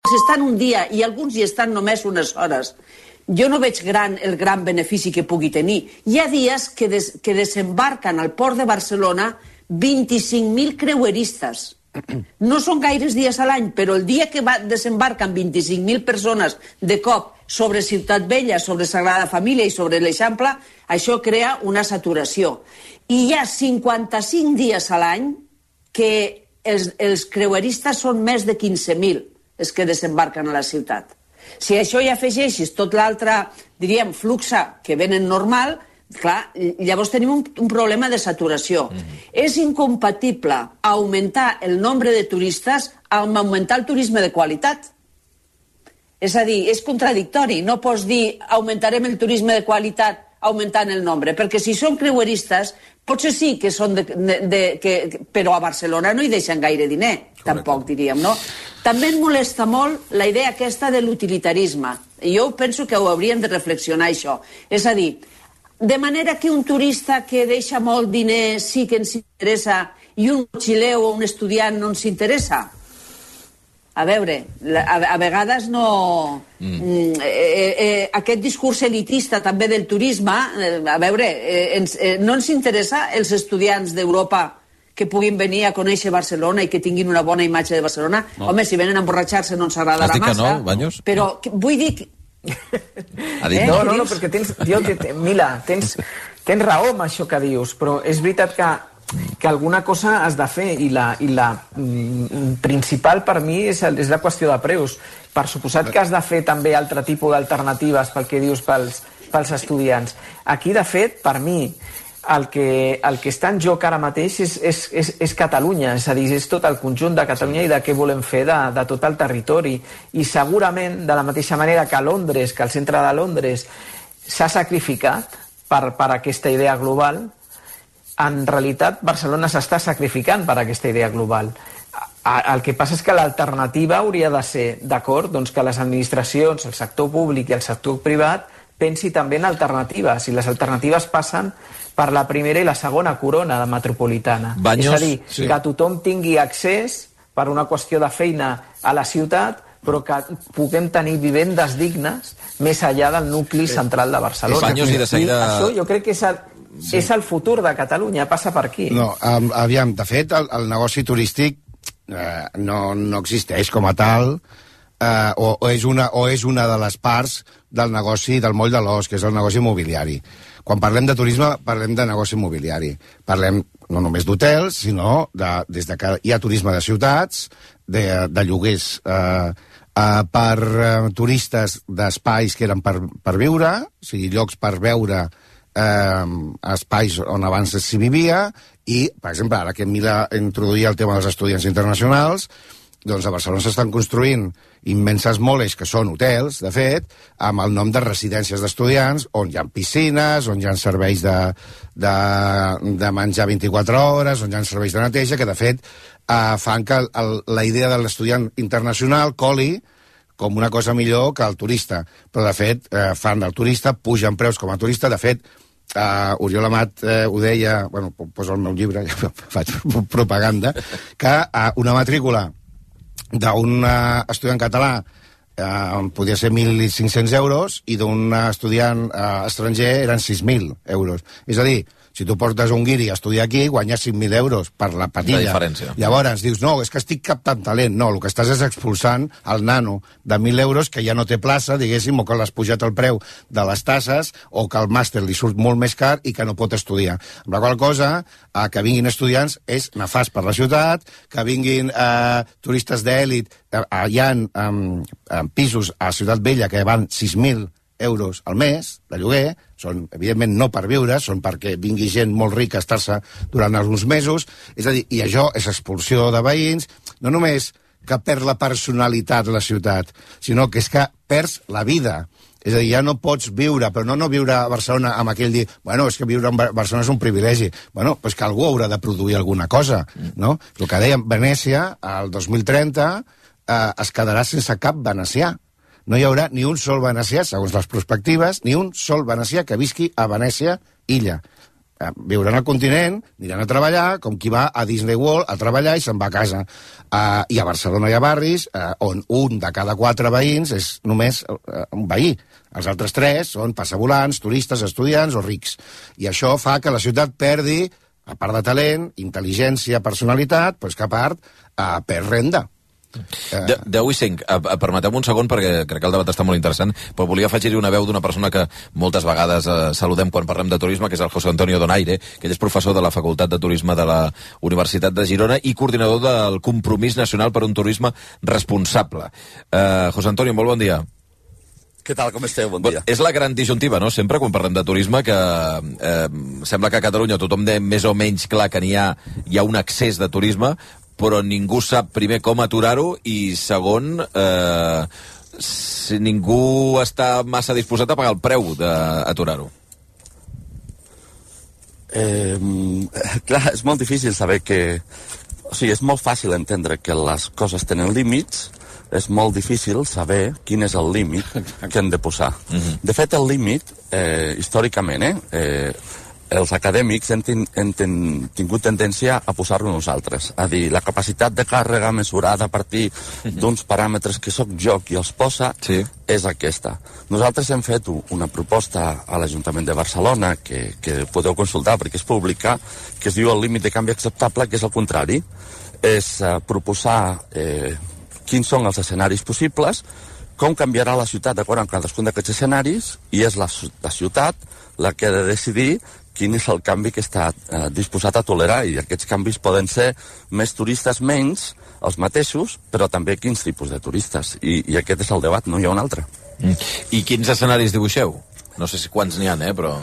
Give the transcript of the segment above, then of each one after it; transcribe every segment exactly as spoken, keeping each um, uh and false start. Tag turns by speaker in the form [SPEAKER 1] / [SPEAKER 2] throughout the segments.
[SPEAKER 1] si estan un dia i alguns hi estan només unes hores, jo no veig gran, el gran benefici que pugui tenir. Hi ha dies que, des, que desembarquen al port de Barcelona vint-i-cinc mil creueristes. No són gaires dies a l'any, però el dia que va, desembarquen vint-i-cinc mil persones de cop sobre Ciutat Vella, sobre Sagrada Família i sobre l'Eixample, això crea una saturació. I hi ha cinquanta-cinc dies a l'any que els, els creueristes són més de quinze mil els que desembarquen a la ciutat. Si a això hi afegeixis tot l'altre, diríem, fluxa que venen normal, clar, llavors tenim un, un problema de saturació. Mm-hmm. És incompatible augmentar el nombre de turistes amb augmentar el turisme de qualitat. És a dir, és contradictori. No pots dir augmentarem el turisme de qualitat augmentant el nombre, perquè si són creueristes, potser sí que són de... de, de que, però a Barcelona no hi deixen gaire diner, correcte, tampoc diríem, no? També em molesta molt la idea aquesta de l'utilitarisme. I jo penso que ho hauríem de reflexionar, això. És a dir, de manera que un turista que deixa molt diner sí que ens interessa i un motxiller o un estudiant no ens interessa. A veure, a, a vegades no... Mm. Eh, eh, aquest discurs elitista també del turisme, eh, a veure, eh, ens, eh, no ens interessa els estudiants d'Europa que puguin venir a conèixer Barcelona i que tinguin una bona imatge de Barcelona. No. Home, si venen a emborratxar-se no ens agradarà massa.
[SPEAKER 2] Has dit que no, Baños?
[SPEAKER 1] Però que, vull dir... Que...
[SPEAKER 3] Eh? No, no, no, perquè tens... Jo, Mila, tens, tens raó amb això que dius, però és veritat que que alguna cosa has de fer i la, i la mm, principal per mi és, el, és la qüestió de preus. Per suposat que has de fer també altre tipus d'alternatives pel que dius pels, pels estudiants. Aquí, de fet, per mi, el que, el que està en joc ara mateix és, és, és, és Catalunya, és a dir, és tot el conjunt de Catalunya i de què volem fer de, de tot el territori. I segurament, de la mateixa manera que Londres, que el centre de Londres s'ha sacrificat per, per aquesta idea global, en realitat Barcelona s'està sacrificant per aquesta idea global. El que passa és que l'alternativa hauria de ser, d'acord, doncs que les administracions, el sector públic i el sector privat pensi també en alternatives, i les alternatives passen per la primera i la segona corona metropolitana.
[SPEAKER 2] Banyos,
[SPEAKER 3] és a dir, sí, que tothom tingui accés per una qüestió de feina a la ciutat, però que puguem tenir vivendes dignes més enllà del nucli central de Barcelona.
[SPEAKER 2] Banyos i de seguida...
[SPEAKER 3] I això jo crec que és el, sí, és el futur de Catalunya, passa per aquí.
[SPEAKER 4] No, um, aviam, de fet, el, el negoci turístic eh, no, no existeix com a tal, eh, o, o, és una, o és una de les parts del negoci del moll de l'os, que és el negoci immobiliari. Quan parlem de turisme, parlem de negoci immobiliari. Parlem no només d'hotels, sinó de, des de que hi ha turisme de ciutats, de, de lloguers eh, eh, per eh, turistes d'espais que eren per, per viure, o sigui, llocs per veure eh, espais on abans s'hi vivia, i, per exemple, ara que Mila introduïa el tema dels estudiants internacionals, doncs a Barcelona s'estan construint immenses moles que són hotels, de fet, amb el nom de residències d'estudiants, on hi ha piscines, on hi ha serveis de, de, de menjar vint-i-quatre hores, on hi ha serveis de neteja, que de fet eh, fan que el, el, la idea de l'estudiant internacional coli com una cosa millor que el turista. Però de fet eh, fan del turista, pugen preus com a turista, de fet Uh, Oriol Amat uh, ho deia, bueno, poso el meu llibre, ja faig propaganda, que uh, una matrícula d'un uh, estudiant català uh, podia ser mil cinc-cents euros i d'un estudiant uh, estranger eren sis mil euros. És a dir, si tu portes un guiri a estudiar aquí, guanyes cinc mil euros per la patilla.
[SPEAKER 2] La diferència.
[SPEAKER 4] Llavors dius, no, és que estic captant talent. No, el que estàs és expulsant el nano de mil euros que ja no té plaça, diguéssim, o que l'has pujat el preu de les tasses, o que el màster li surt molt més car i que no pot estudiar. Amb la qual cosa, eh, que vinguin estudiants és nefast per la ciutat, que vinguin eh, turistes d'èlit, eh, hi ha eh, pisos a Ciutat Vella que van sis mil euros al mes de lloguer, són evidentment no per viure, són perquè vingui gent molt rica a estar-se durant alguns mesos, és a dir, i això és expulsió de veïns, no només que perd la personalitat la ciutat, sinó que és que perds la vida. És a dir, ja no pots viure, però no no viure a Barcelona amb aquell dir, bueno, és que viure a Barcelona és un privilegi. Bueno, doncs que algú haurà de produir alguna cosa, no? El que dèiem, Venècia, al dos mil trenta, eh, es quedarà sense cap venecià. No hi haurà ni un sol venecià, segons les perspectives, ni un sol venecià que visqui a Venècia illa. viuran al continent, aniran a treballar, com qui va a Disney World a treballar i se'n va a casa. Uh, I a Barcelona hi ha barris uh, on un de cada quatre veïns és només uh, un veí. Els altres tres són passavolants, turistes, estudiants o rics. I això fa que la ciutat perdi, a part de talent, intel·ligència, personalitat, però és que a part uh, perd renda.
[SPEAKER 2] deu i cinc. Permeteu-me un segon perquè crec que el debat està molt interessant, però volia afegir-hi una veu d'una persona que moltes vegades eh, saludem quan parlem de turisme, que és el José Antonio Donaire, que ell és professor de la Facultat de Turisme de la Universitat de Girona i coordinador del Compromís Nacional per un Turisme Responsable. Eh, José Antonio, molt bon dia.
[SPEAKER 5] Què tal, com esteu? Bon dia.
[SPEAKER 2] És la gran disjuntiva, no?, sempre quan parlem de turisme, que eh, sembla que a Catalunya tothom té més o menys clar que n'hi ha, hi ha un excés de turisme, però ningú sap primer com aturar-ho i segon, eh, si ningú està massa disposat a pagar el preu d'aturar-ho.
[SPEAKER 5] Eh, clar, és molt difícil saber que... O sigui, és molt fàcil entendre que les coses tenen límits, és molt difícil saber quin és el límit que hem de posar. Uh-huh. De fet, el límit, eh, històricament, eh, eh, els acadèmics hem, ten, hem ten, tingut tendència a posar-lo nosaltres. A dir, la capacitat de càrrega mesurada a partir d'uns paràmetres que sóc jo qui els posa, sí, és aquesta. Nosaltres hem fet una proposta a l'Ajuntament de Barcelona, que, que podeu consultar perquè és pública, que es diu el límit de canvi acceptable, que és el contrari. És eh, proposar eh, quins són els escenaris possibles, com canviarà la ciutat d'acord amb cadascun d'aquests escenaris, i és la, la ciutat la que ha de decidir quin és el canvi que està eh, disposat a tolerar, i aquests canvis poden ser més turistes, menys, els mateixos, però també quins tipus de turistes, i, i aquest és el debat, no hi ha un altre.
[SPEAKER 2] Mm. I quins escenaris dibuixeu? No sé si quants n'hi ha, eh, però...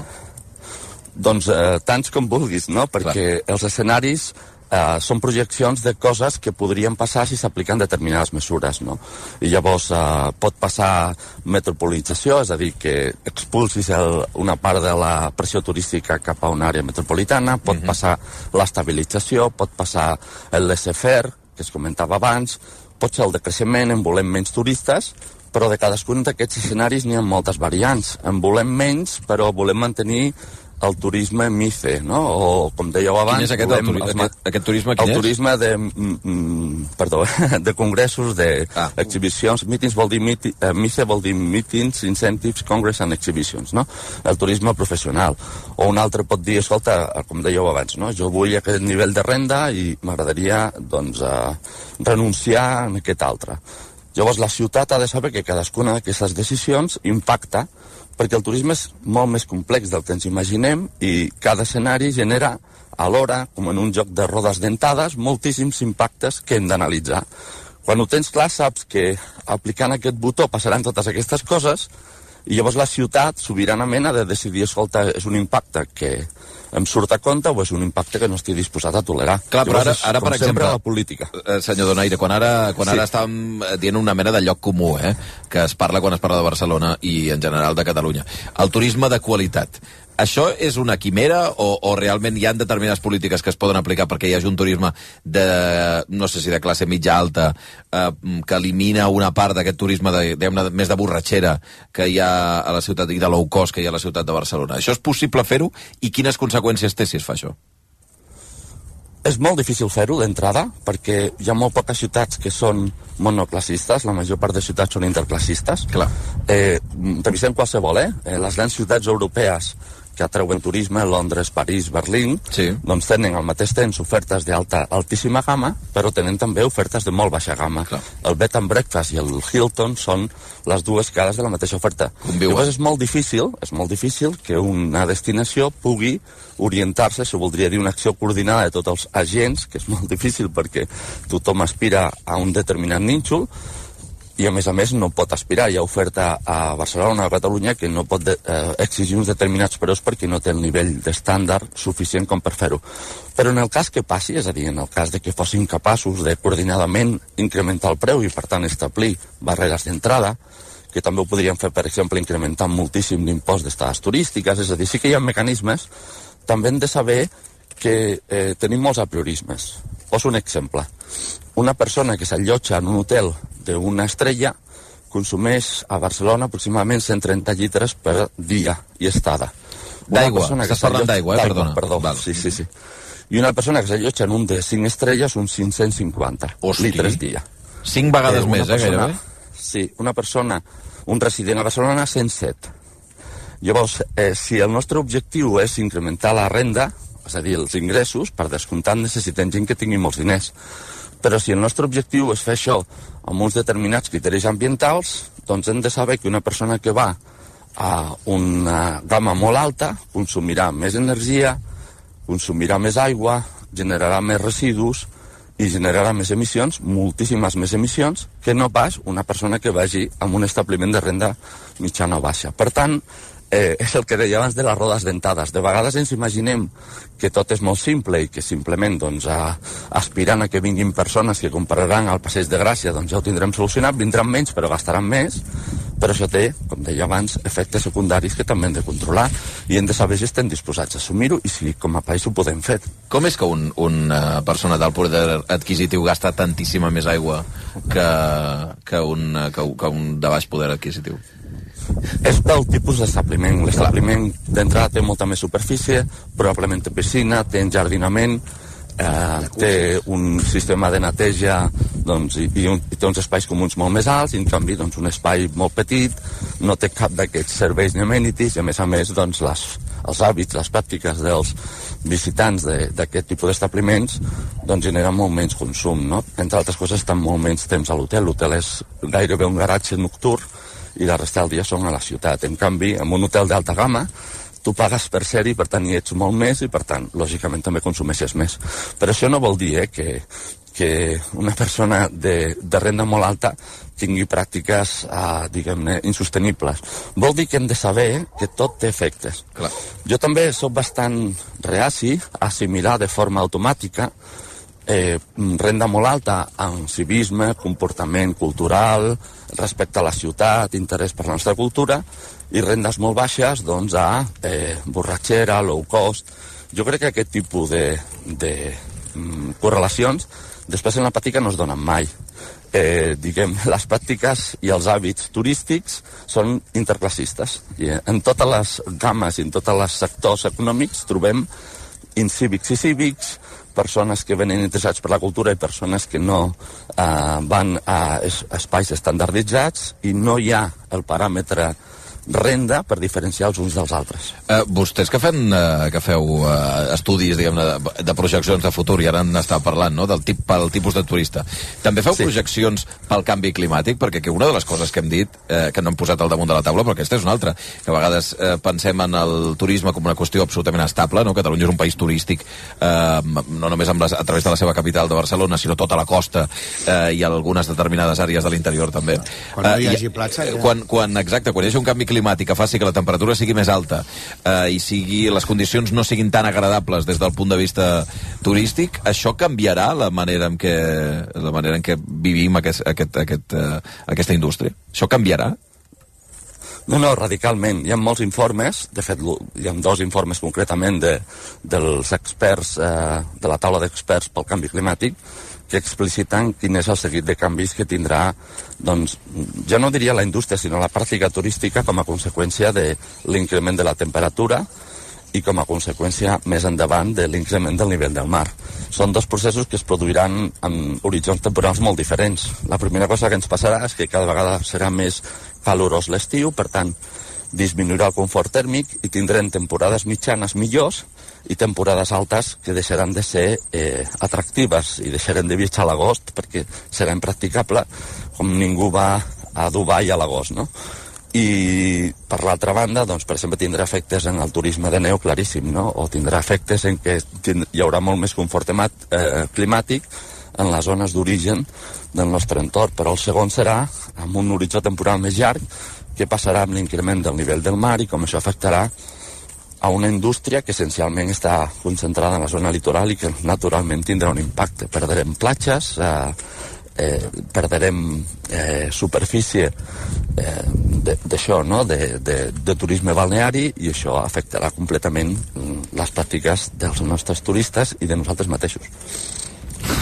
[SPEAKER 5] Doncs eh, tants com vulguis, no? Perquè clar, els escenaris eh, són projeccions de coses que podrien passar si s'apliquen determinades mesures, no? I llavors eh, pot passar metropolització, és a dir, que expulsis el, una part de la pressió turística cap a una àrea metropolitana, pot uh-huh. passar l'estabilització, pot passar el laissez-faire, que es comentava abans, pot ser el decreixement, en volem menys turistes, però de cadascun d'aquests escenaris n'hi ha moltes variants. En volem menys, però volem mantenir el turisme MICE, no? O, com dèieu abans...
[SPEAKER 2] Quin és aquest, volem, el turi aquest, aquest turisme? Quin
[SPEAKER 5] el
[SPEAKER 2] és?
[SPEAKER 5] turisme de... Mm, perdó, de congressos, d'exhibicions. Ah. Meetings vol dir... Meeti, uh, MICE vol dir Meetings, Incentives, Congress and Exhibitions, no? El turisme professional. O un altre pot dir, escolta, com dèieu abans, no? Jo vull aquest nivell de renda i m'agradaria, doncs, uh, renunciar en aquest altre. Llavors, la ciutat ha de saber que cadascuna d'aquestes decisions impacta, perquè el turisme és molt més complex del que ens imaginem i cada escenari genera alhora, com en un joc de rodes dentades, moltíssims impactes que hem d'analitzar. Quan ho tens clar, saps que aplicant aquest botó passaran totes aquestes coses i llavors la ciutat sobiranament ha de decidir, escolta, és un impacte que em surt a compte o és un impacte que no estic disposat a tolerar.
[SPEAKER 2] Clar, però ara, ara
[SPEAKER 5] com
[SPEAKER 2] per exemple,
[SPEAKER 5] la política.
[SPEAKER 2] Eh, senyor Donaire, quan ara, quan sí. ara estàvem dient una mena de lloc comú, eh, que es parla quan es parla de Barcelona i en general de Catalunya, el turisme de qualitat. Això és una quimera o, o realment hi ha determinades polítiques que es poden aplicar perquè hi hagi un turisme de, no sé si de classe mitja alta, eh, que elimina una part d'aquest turisme de, de, més de borratxera que hi ha a la ciutat i de low cost que hi ha a la ciutat de Barcelona? Això és possible fer-ho i quines conseqüències té si es fa això?
[SPEAKER 5] És molt difícil fer-ho d'entrada, perquè hi ha molt poques ciutats que són monoclassistes, la major part de ciutats són interclassistes.
[SPEAKER 2] Clar.
[SPEAKER 5] Eh, revisem qualsevol, eh? eh? Les grans ciutats europees que atreuen turisme, Londres, París, Berlín, sí. doncs tenen al mateix temps ofertes d'alta, altíssima gamma, però tenen també ofertes de molt baixa gamma. Clar. El Bed and Breakfast i el Hilton són les dues cares de la mateixa oferta. Llavors és molt difícil, és molt difícil que una destinació pugui orientar-se, això voldria dir una acció coordinada de tots els agents, que és molt difícil perquè tothom aspira a un determinat nínxol, i a més a més no pot aspirar. Hi ha oferta a Barcelona o a Catalunya que no pot de, eh, exigir uns determinats preus perquè no té el nivell d'estàndard suficient com per fer-ho. Però en el cas que passi, és a dir, en el cas de que fossin capaços de coordinadament incrementar el preu i per tant establir barreres d'entrada, que també ho podríem fer, per exemple, incrementant moltíssim l'impost d'estades turístiques, és a dir, sí que hi ha mecanismes, també hem de saber que eh, tenim molts apriorismes. Poso un exemple. Una persona que s'allotja en un hotel d'una estrella consumeix a Barcelona aproximadament cent trenta llitres per dia i estada.
[SPEAKER 2] D'aigua, estàs parlant d'aigua, eh? Perdona.
[SPEAKER 5] Perdó, sí, sí, sí. I una persona que s'allotja en un de cinc estrelles, uns cinc-cents cinquanta litres dia.
[SPEAKER 2] Cinc vegades més, eh, gairebé?
[SPEAKER 5] Sí, una persona, un resident a Barcelona, cent set. Llavors, eh, si el nostre objectiu és incrementar la renda, és a dir, els ingressos, per descomptat necessitem gent que tingui molts diners. Però si el nostre objectiu és fer això amb uns determinats criteris ambientals, doncs hem de saber que una persona que va a una gamma molt alta consumirà més energia, consumirà més aigua, generarà més residus i generarà més emissions, moltíssimes més emissions, que no pas una persona que vagi a un establiment de renda mitjana o baixa. Per tant, eh, és el que deia abans de les rodes dentades. De vegades ens imaginem que tot és molt simple i que simplement doncs, a, aspirant a que vinguin persones que compraran al Passeig de Gràcia doncs ja ho tindrem solucionat, vindran menys però gastaran més, però això té, com deia abans, efectes secundaris que també hem de controlar i hem de saber si estem disposats a assumir-ho i si com a país ho podem fer.
[SPEAKER 2] Com és que un, una persona d'alt poder adquisitiu gasta tantíssima més aigua que, que, un, que, que un de baix poder adquisitiu?
[SPEAKER 5] És pel tipus d'establiment. L'establiment d'entrada té molta més superfície, probablement té piscina, té enjardinament, eh, té un sistema de neteja doncs, i, i, un, i té uns espais comuns molt més alts, i en canvi doncs, un espai molt petit, no té cap d'aquests serveis ni amenities, i a més a més doncs, les, els hàbits, les pràctiques dels visitants d'aquest tipus d'establiments doncs, generen molt menys consum, no? Entre altres coses estan molt menys temps a l'hotel. L'hotel és gairebé un garatge nocturn i la resta del dia són a la ciutat. En canvi, en un hotel d'alta gamma, tu pagues per ser-hi, per tant hi ets molt més i, per tant, lògicament també consumeixes més. Però això no vol dir eh, que, que una persona de, de renda molt alta tingui pràctiques, eh, diguem-ne, insostenibles. Vol dir que hem de saber que tot té efectes.
[SPEAKER 2] Clar.
[SPEAKER 5] Jo també sóc bastant reaci a assimilar de forma automàtica Eh, renda molt alta en civisme, comportament cultural, respecte a la ciutat, interès per la nostra cultura, i rendes molt baixes doncs, a eh, borratxera, low cost. Jo crec que aquest tipus de, de mm, correlacions després en la pràctica no es donen mai. Eh, diguem, les pràctiques i els hàbits turístics són interclassistes. I en totes les gammes i en tots els sectors econòmics trobem incívics i cívics, persones que venen interessats per la cultura i persones que no eh, van a es, espais estandarditzats i no hi ha el paràmetre renda per diferenciar els uns dels altres.
[SPEAKER 2] Uh, vostès que, fan, uh, que feu uh, estudis diguem, de, de projeccions de futur i ara n'està parlant, no? Del tip, pel tipus de turista, també feu sí. projeccions pel canvi climàtic? Perquè que una de les coses que hem dit, eh, que no hem posat al damunt de la taula, però aquesta és una altra, que a vegades eh, pensem en el turisme com una qüestió absolutament estable, no? Catalunya és un país turístic eh, no només amb les, a través de la seva capital de Barcelona, sinó tota la costa eh, i algunes determinades àrees de l'interior també.
[SPEAKER 4] Quan no hi hagi platja ja.
[SPEAKER 2] quan, quan, exacte, quan hi hagi un canvi climàtic que faci que la temperatura sigui més alta eh, i sigui, les condicions no siguin tan agradables des del punt de vista turístic, això canviarà la manera en què, la manera en què vivim aquest, aquest, aquest, uh, aquesta indústria? Això canviarà?
[SPEAKER 5] No, no, radicalment. Hi ha molts informes, de fet hi ha dos informes concretament de, dels experts, eh, de la taula d'experts pel canvi climàtic, que expliciten quin és el seguit de canvis que tindrà, doncs, ja no diria la indústria, sinó la pràctica turística com a conseqüència de l'increment de la temperatura i com a conseqüència més endavant de l'increment del nivell del mar. Són dos processos que es produiran en horitzons temporals molt diferents. La primera cosa que ens passarà és que cada vegada serà més calorós l'estiu, per tant, disminuirà el confort tèrmic i tindrem temporades mitjanes millors i temporades altes que deixaran de ser eh, atractives i deixarem de viatjar a l'agost perquè serà impracticable com ningú va a Dubai a l'agost, no? I per l'altra banda, doncs, per exemple, tindrà efectes en el turisme de neu claríssim, no? O tindrà efectes en què hi haurà molt més confort eh, climàtic en les zones d'origen del nostre entorn, però el segon serà amb un horitzó temporal més llarg que passarà amb l'increment del nivell del mar i com això afectarà a una indústria que essencialment està concentrada en la zona litoral i que naturalment tindrà un impacte. Perderem platges, eh, eh, perderem eh, superfície eh, d'això, no? de, de, de turisme balneari, i això afectarà completament les pràctiques dels nostres turistes i de nosaltres mateixos.
[SPEAKER 2] Ostres.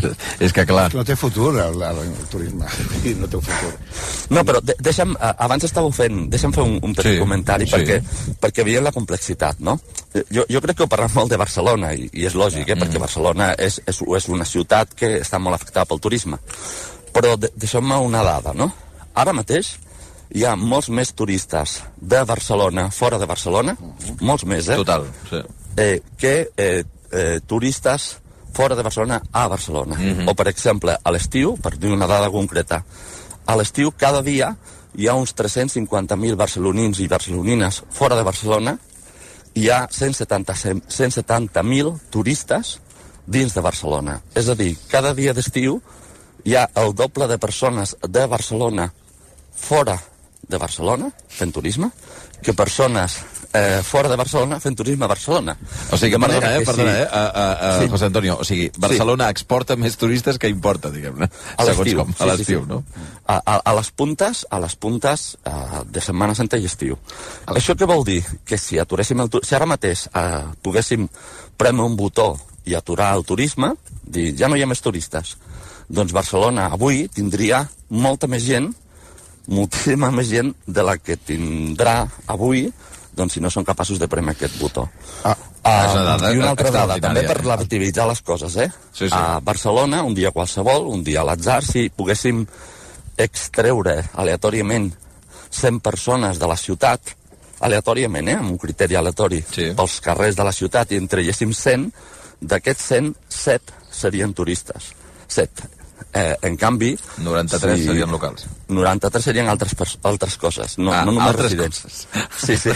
[SPEAKER 2] És que, clar...
[SPEAKER 4] No té futur, el, el, el turisme. No té futur.
[SPEAKER 5] No, però de, deixa'm, abans estàveu fent... Deixa'm fer un, un petit sí, comentari, sí. perquè, perquè veiem la complexitat, no? Jo, jo crec que heu parlat molt de Barcelona, i, i és lògic, eh? Mm. Perquè Barcelona és, és, és una ciutat que està molt afectada pel turisme. Però de, deixeu-me una dada, no? Ara mateix hi ha molts més turistes de Barcelona, fora de Barcelona, mm-hmm. molts més, eh?
[SPEAKER 2] Total, sí.
[SPEAKER 5] Eh, que eh, eh, turistes fora de Barcelona a Barcelona. Mm-hmm. O, per exemple, a l'estiu, per dir una dada concreta, a l'estiu cada dia hi ha uns tres-cents cinquanta mil barcelonins i barcelonines fora de Barcelona, hi ha cent setanta mil turistes dins de Barcelona. És a dir, cada dia d'estiu hi ha el doble de persones de Barcelona fora de Barcelona fent turisme que persones eh, fora de Barcelona fent turisme a Barcelona.
[SPEAKER 2] O sigui, perdona, eh, perdona, sí. eh, a, a, a sí. José Antonio, o sigui, Barcelona sí. exporta més turistes que importa, diguem-ne.
[SPEAKER 5] A l'estiu.
[SPEAKER 2] Com, a l'estiu, sí, sí. no?
[SPEAKER 5] A, a, a les puntes, a les puntes uh, de Setmana Santa i estiu. Ah. Això què vol dir? Que si aturéssim el si ara mateix uh, poguéssim prémer un botó i aturar el turisme, dir, ja no hi ha més turistes, doncs Barcelona avui tindria molta més gent, moltíssima més gent de la que tindrà avui, doncs si no són capaços de prémer aquest botó. Ah,
[SPEAKER 2] ah, dada,
[SPEAKER 5] I una altra dada, també per relativitzar les coses, eh?
[SPEAKER 2] Sí, sí.
[SPEAKER 5] A Barcelona, un dia qualsevol, un dia a l'atzar, si poguéssim extreure aleatòriament cent persones de la ciutat, aleatòriament, eh? Amb un criteri aleatori, sí. pels carrers de la ciutat, i en traguéssim cent, d'aquests cent, set serien turistes. set. Eh, en canvi...
[SPEAKER 2] noranta-tres
[SPEAKER 5] si...
[SPEAKER 2] serien locals.
[SPEAKER 5] noranta-tres serien altres, altres coses, no,
[SPEAKER 2] ah,
[SPEAKER 5] no només
[SPEAKER 2] altres
[SPEAKER 5] residents.
[SPEAKER 2] Coses.
[SPEAKER 5] Sí, sí.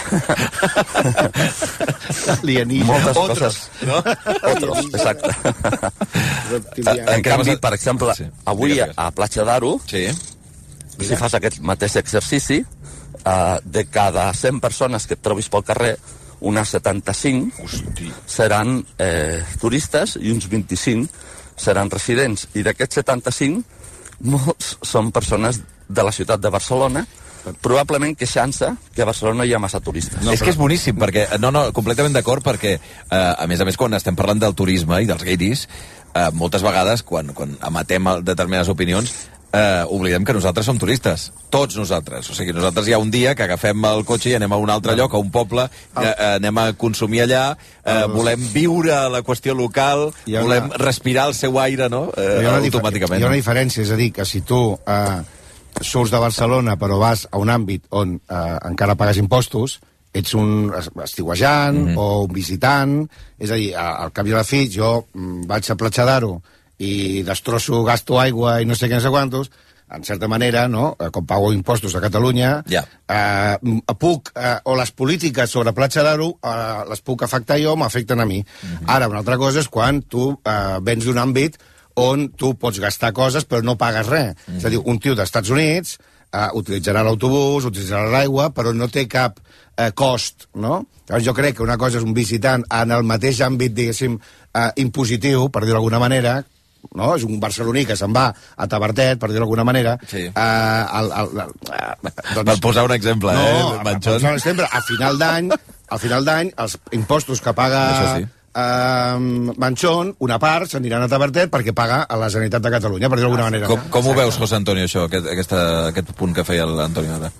[SPEAKER 4] Alienígenes.
[SPEAKER 5] Moltes
[SPEAKER 2] Otros,
[SPEAKER 5] coses.
[SPEAKER 2] No?
[SPEAKER 5] Otros, exacte. En canvi, per exemple, sí. avui digues, digues. a Platja d'Aro,
[SPEAKER 2] sí.
[SPEAKER 5] si fas aquest mateix exercici, eh, de cada cent persones que et trobis pel carrer, unes setanta-cinc Hosti. seran eh, turistes i uns vint-i-cinc seran residents, i d'aquests setanta-cinc molts són persones de la ciutat de Barcelona, probablement queixant-se que a Barcelona hi ha massa turistes.
[SPEAKER 2] No, és però... que és boníssim, perquè, no, no, completament d'acord, perquè, eh, a més a més, quan estem parlant del turisme i dels guiris, eh, moltes vegades, quan, quan emetem determinades opinions, eh, oblidem que nosaltres som turistes, tots nosaltres. O sigui, nosaltres hi ha un dia que agafem el cotxe i anem a un altre lloc, a un poble, eh, eh, anem a consumir allà, eh, volem viure la qüestió local, una... volem respirar el seu aire, no? Eh, hi automàticament.
[SPEAKER 4] Hi ha una diferència, és a dir, que si tu eh, surts de Barcelona però vas a un àmbit on eh, encara pagues impostos, ets un estiuejant mm-hmm. o un visitant, és a dir, al cap i a la fi, jo vaig a Platja d'Aro i destrosso, gasto aigua i no sé què, no sé quantos, en certa manera, no? Com pago impostos a Catalunya,
[SPEAKER 2] yeah.
[SPEAKER 4] eh, puc, eh, o les polítiques sobre Platja d'Aro eh, les puc afectar jo, m'afecten a mi. Mm-hmm. Ara, una altra cosa és quan tu eh, vens d'un àmbit on tu pots gastar coses però no pagues res. Mm-hmm. És a dir, un tio d'Estats Units eh, utilitzarà l'autobús, utilitzarà l'aigua, però no té cap eh, cost, no? Llavors jo crec que una cosa és un visitant en el mateix àmbit, diguéssim, eh, impositiu, per dir-ho d'alguna manera, no? És un barceloní que se'n va a Tavertet, per dir-ho d'alguna manera.
[SPEAKER 2] Sí.
[SPEAKER 4] Eh, el, el, el,
[SPEAKER 2] eh, doncs, per posar un exemple,
[SPEAKER 4] no,
[SPEAKER 2] eh, Manchón?
[SPEAKER 4] Per posar un exemple, a final d'any, al final d'any, els impostos que paga sí. eh, Manchón, una part s'aniran a Tavertet perquè paga a la Generalitat de Catalunya, per dir-ho d'alguna manera.
[SPEAKER 2] Com, com ho veus, José Antonio, això, aquest, aquesta, aquest punt que feia l'Antonio ara?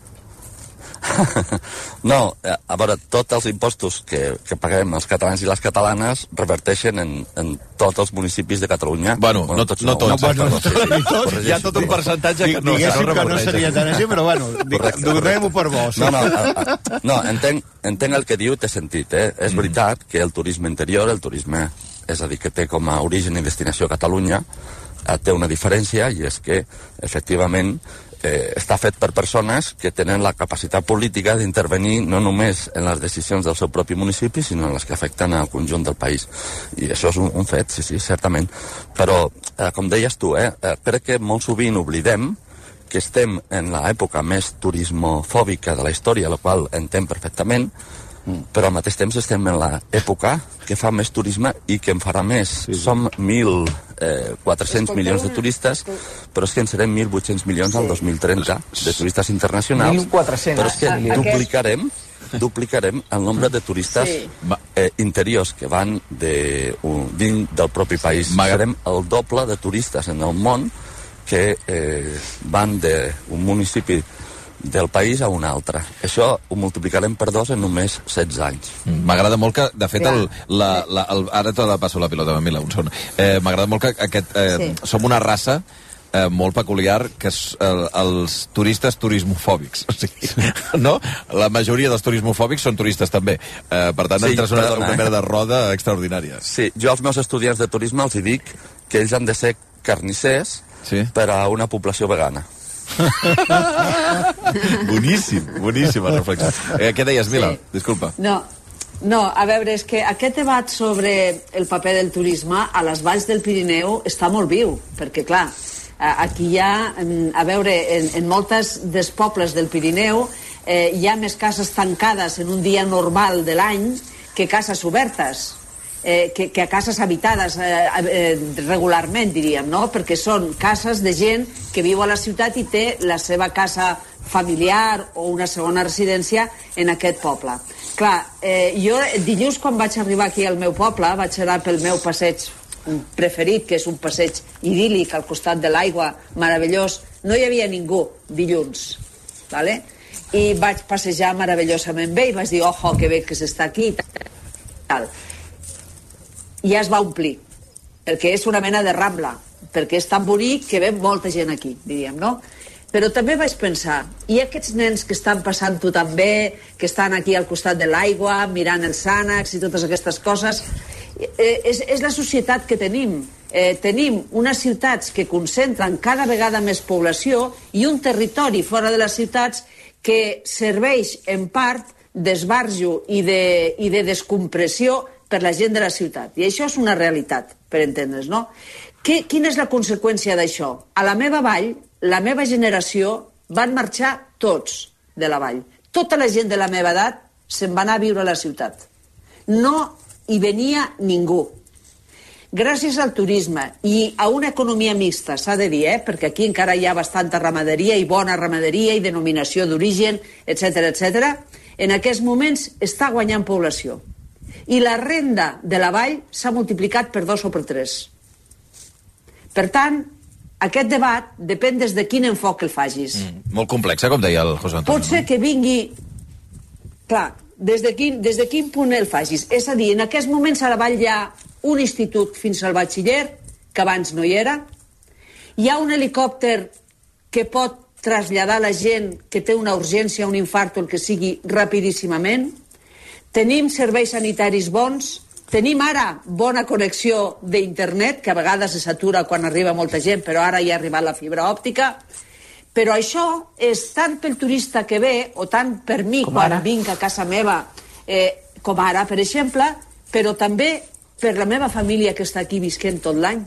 [SPEAKER 5] No, a veure, tots els impostos que, que paguem els catalans i les catalanes reverteixen en, en tots els municipis de Catalunya.
[SPEAKER 2] Bueno, bueno no, tots, no, tots. No,
[SPEAKER 4] no, no, no, no, tots.
[SPEAKER 2] Hi ha tot un percentatge que no,
[SPEAKER 4] diguéssim que no seria tan així, però bueno, donem-ho per bo.
[SPEAKER 5] No, no, a, a, no entenc, entenc el que diu, té sentit, eh? És mm. veritat que el turisme interior, el turisme, és a dir, que té com a origen i destinació a Catalunya, eh, té una diferència, i és que, efectivament, Eh, està fet per persones que tenen la capacitat política d'intervenir no només en les decisions del seu propi municipi, sinó en les que afecten al conjunt del país. I això és un, un fet, sí, sí, certament. Però, eh, com deies tu, eh, eh, crec que molt sovint oblidem que estem en l'època més turismofòbica de la història, la qual entenc perfectament, però al mateix temps estem en l'època que fa més turisme i que en farà més. Sí. Som mil quatre-cents milions de turistes, però és que en serem mil vuit-cents milions al dos mil trenta de turistes internacionals.
[SPEAKER 3] mil quatre-cents
[SPEAKER 5] Però és que duplicarem, duplicarem el nombre de turistes sí. eh, interiors que van de, un, dins del propi país. Serem el doble de turistes en el món que eh, van d'un municipi del país a un altre. Això ho multiplicarem per dos en només setze anys.
[SPEAKER 2] M'agrada molt que, de fet, el, la, la, el, ara te la passo la pilota, Mila, un segon. Eh, M'agrada molt que aquest, eh, sí. som una raça eh, molt peculiar, que és eh, els turistes turismofòbics. O sigui, no? La majoria dels turismofòbics són turistes també. Eh, per tant, sí, entres una, perdona, una mena de roda extraordinària.
[SPEAKER 5] Sí, jo als meus estudiants de turisme els dic que ells han de ser carnissers sí. per a una població vegana.
[SPEAKER 2] boníssim, boníssima reflexió. Eh, què deies, Mila? Sí. Disculpa.
[SPEAKER 1] No, no, a veure, és que aquest debat sobre el paper del turisme a les valls del Pirineu està molt viu, perquè, clar, aquí hi ha, a veure, en, en moltes dels pobles del Pirineu eh, hi ha més cases tancades en un dia normal de l'any que cases obertes. Eh, que, que a cases habitades eh, eh, regularment, diríem, no? Perquè són cases de gent que viu a la ciutat i té la seva casa familiar o una segona residència en aquest poble. Clar, eh, jo dilluns quan vaig arribar aquí al meu poble vaig anar pel meu passeig preferit, que és un passeig idíl·lic al costat de l'aigua, meravellós. No hi havia ningú dilluns, vale? I vaig passejar meravellosament bé i vaig dir, ojo, que bé que s'està aquí i tal. I ja es va omplir, perquè és una mena de Rambla, perquè és tan bonic que ve molta gent aquí, diríem, no? Però també vaig pensar, i aquests nens que estan passant-ho tan bé, que estan aquí al costat de l'aigua, mirant els ànecs i totes aquestes coses, eh, és, és la societat que tenim. Eh, tenim unes ciutats que concentren cada vegada més població i un territori fora de les ciutats que serveix en part d'esbarjo i de, i de descompressió per la gent de la ciutat. I això és una realitat, per entendre's, no? Que, quina és la conseqüència d'això? A la meva vall, la meva generació, van marxar tots de la vall. Tota la gent de la meva edat se'n va anar a viure a la ciutat. No hi venia ningú. Gràcies al turisme i a una economia mixta, s'ha de dir, eh? Perquè aquí encara hi ha bastanta ramaderia i bona ramaderia i denominació d'origen, etcètera, etcètera, en aquests moments està guanyant població. I la renda de la vall s'ha multiplicat per dos o per tres. Per tant, aquest debat depèn des de quin enfoc el facis.
[SPEAKER 2] Mm, molt complexa, com deia el José Antonio.
[SPEAKER 1] Pot ser que vingui... Clar, des de, quin, des de quin punt el facis. És a dir, en aquests moments a la vall hi ha un institut fins al batxiller, que abans no hi era. Hi ha un helicòpter que pot traslladar la gent que té una urgència, un infart o el que sigui, rapidíssimament. Tenim serveis sanitaris bons, tenim ara bona connexió d'internet, que a vegades s'atura quan arriba molta gent, però ara hi ha arribat la fibra òptica. Però això és tant pel turista que ve, o tant per mi com quan ara. Vinc a casa meva, eh, com ara, per exemple, però també per la meva família que està aquí visquent tot l'any,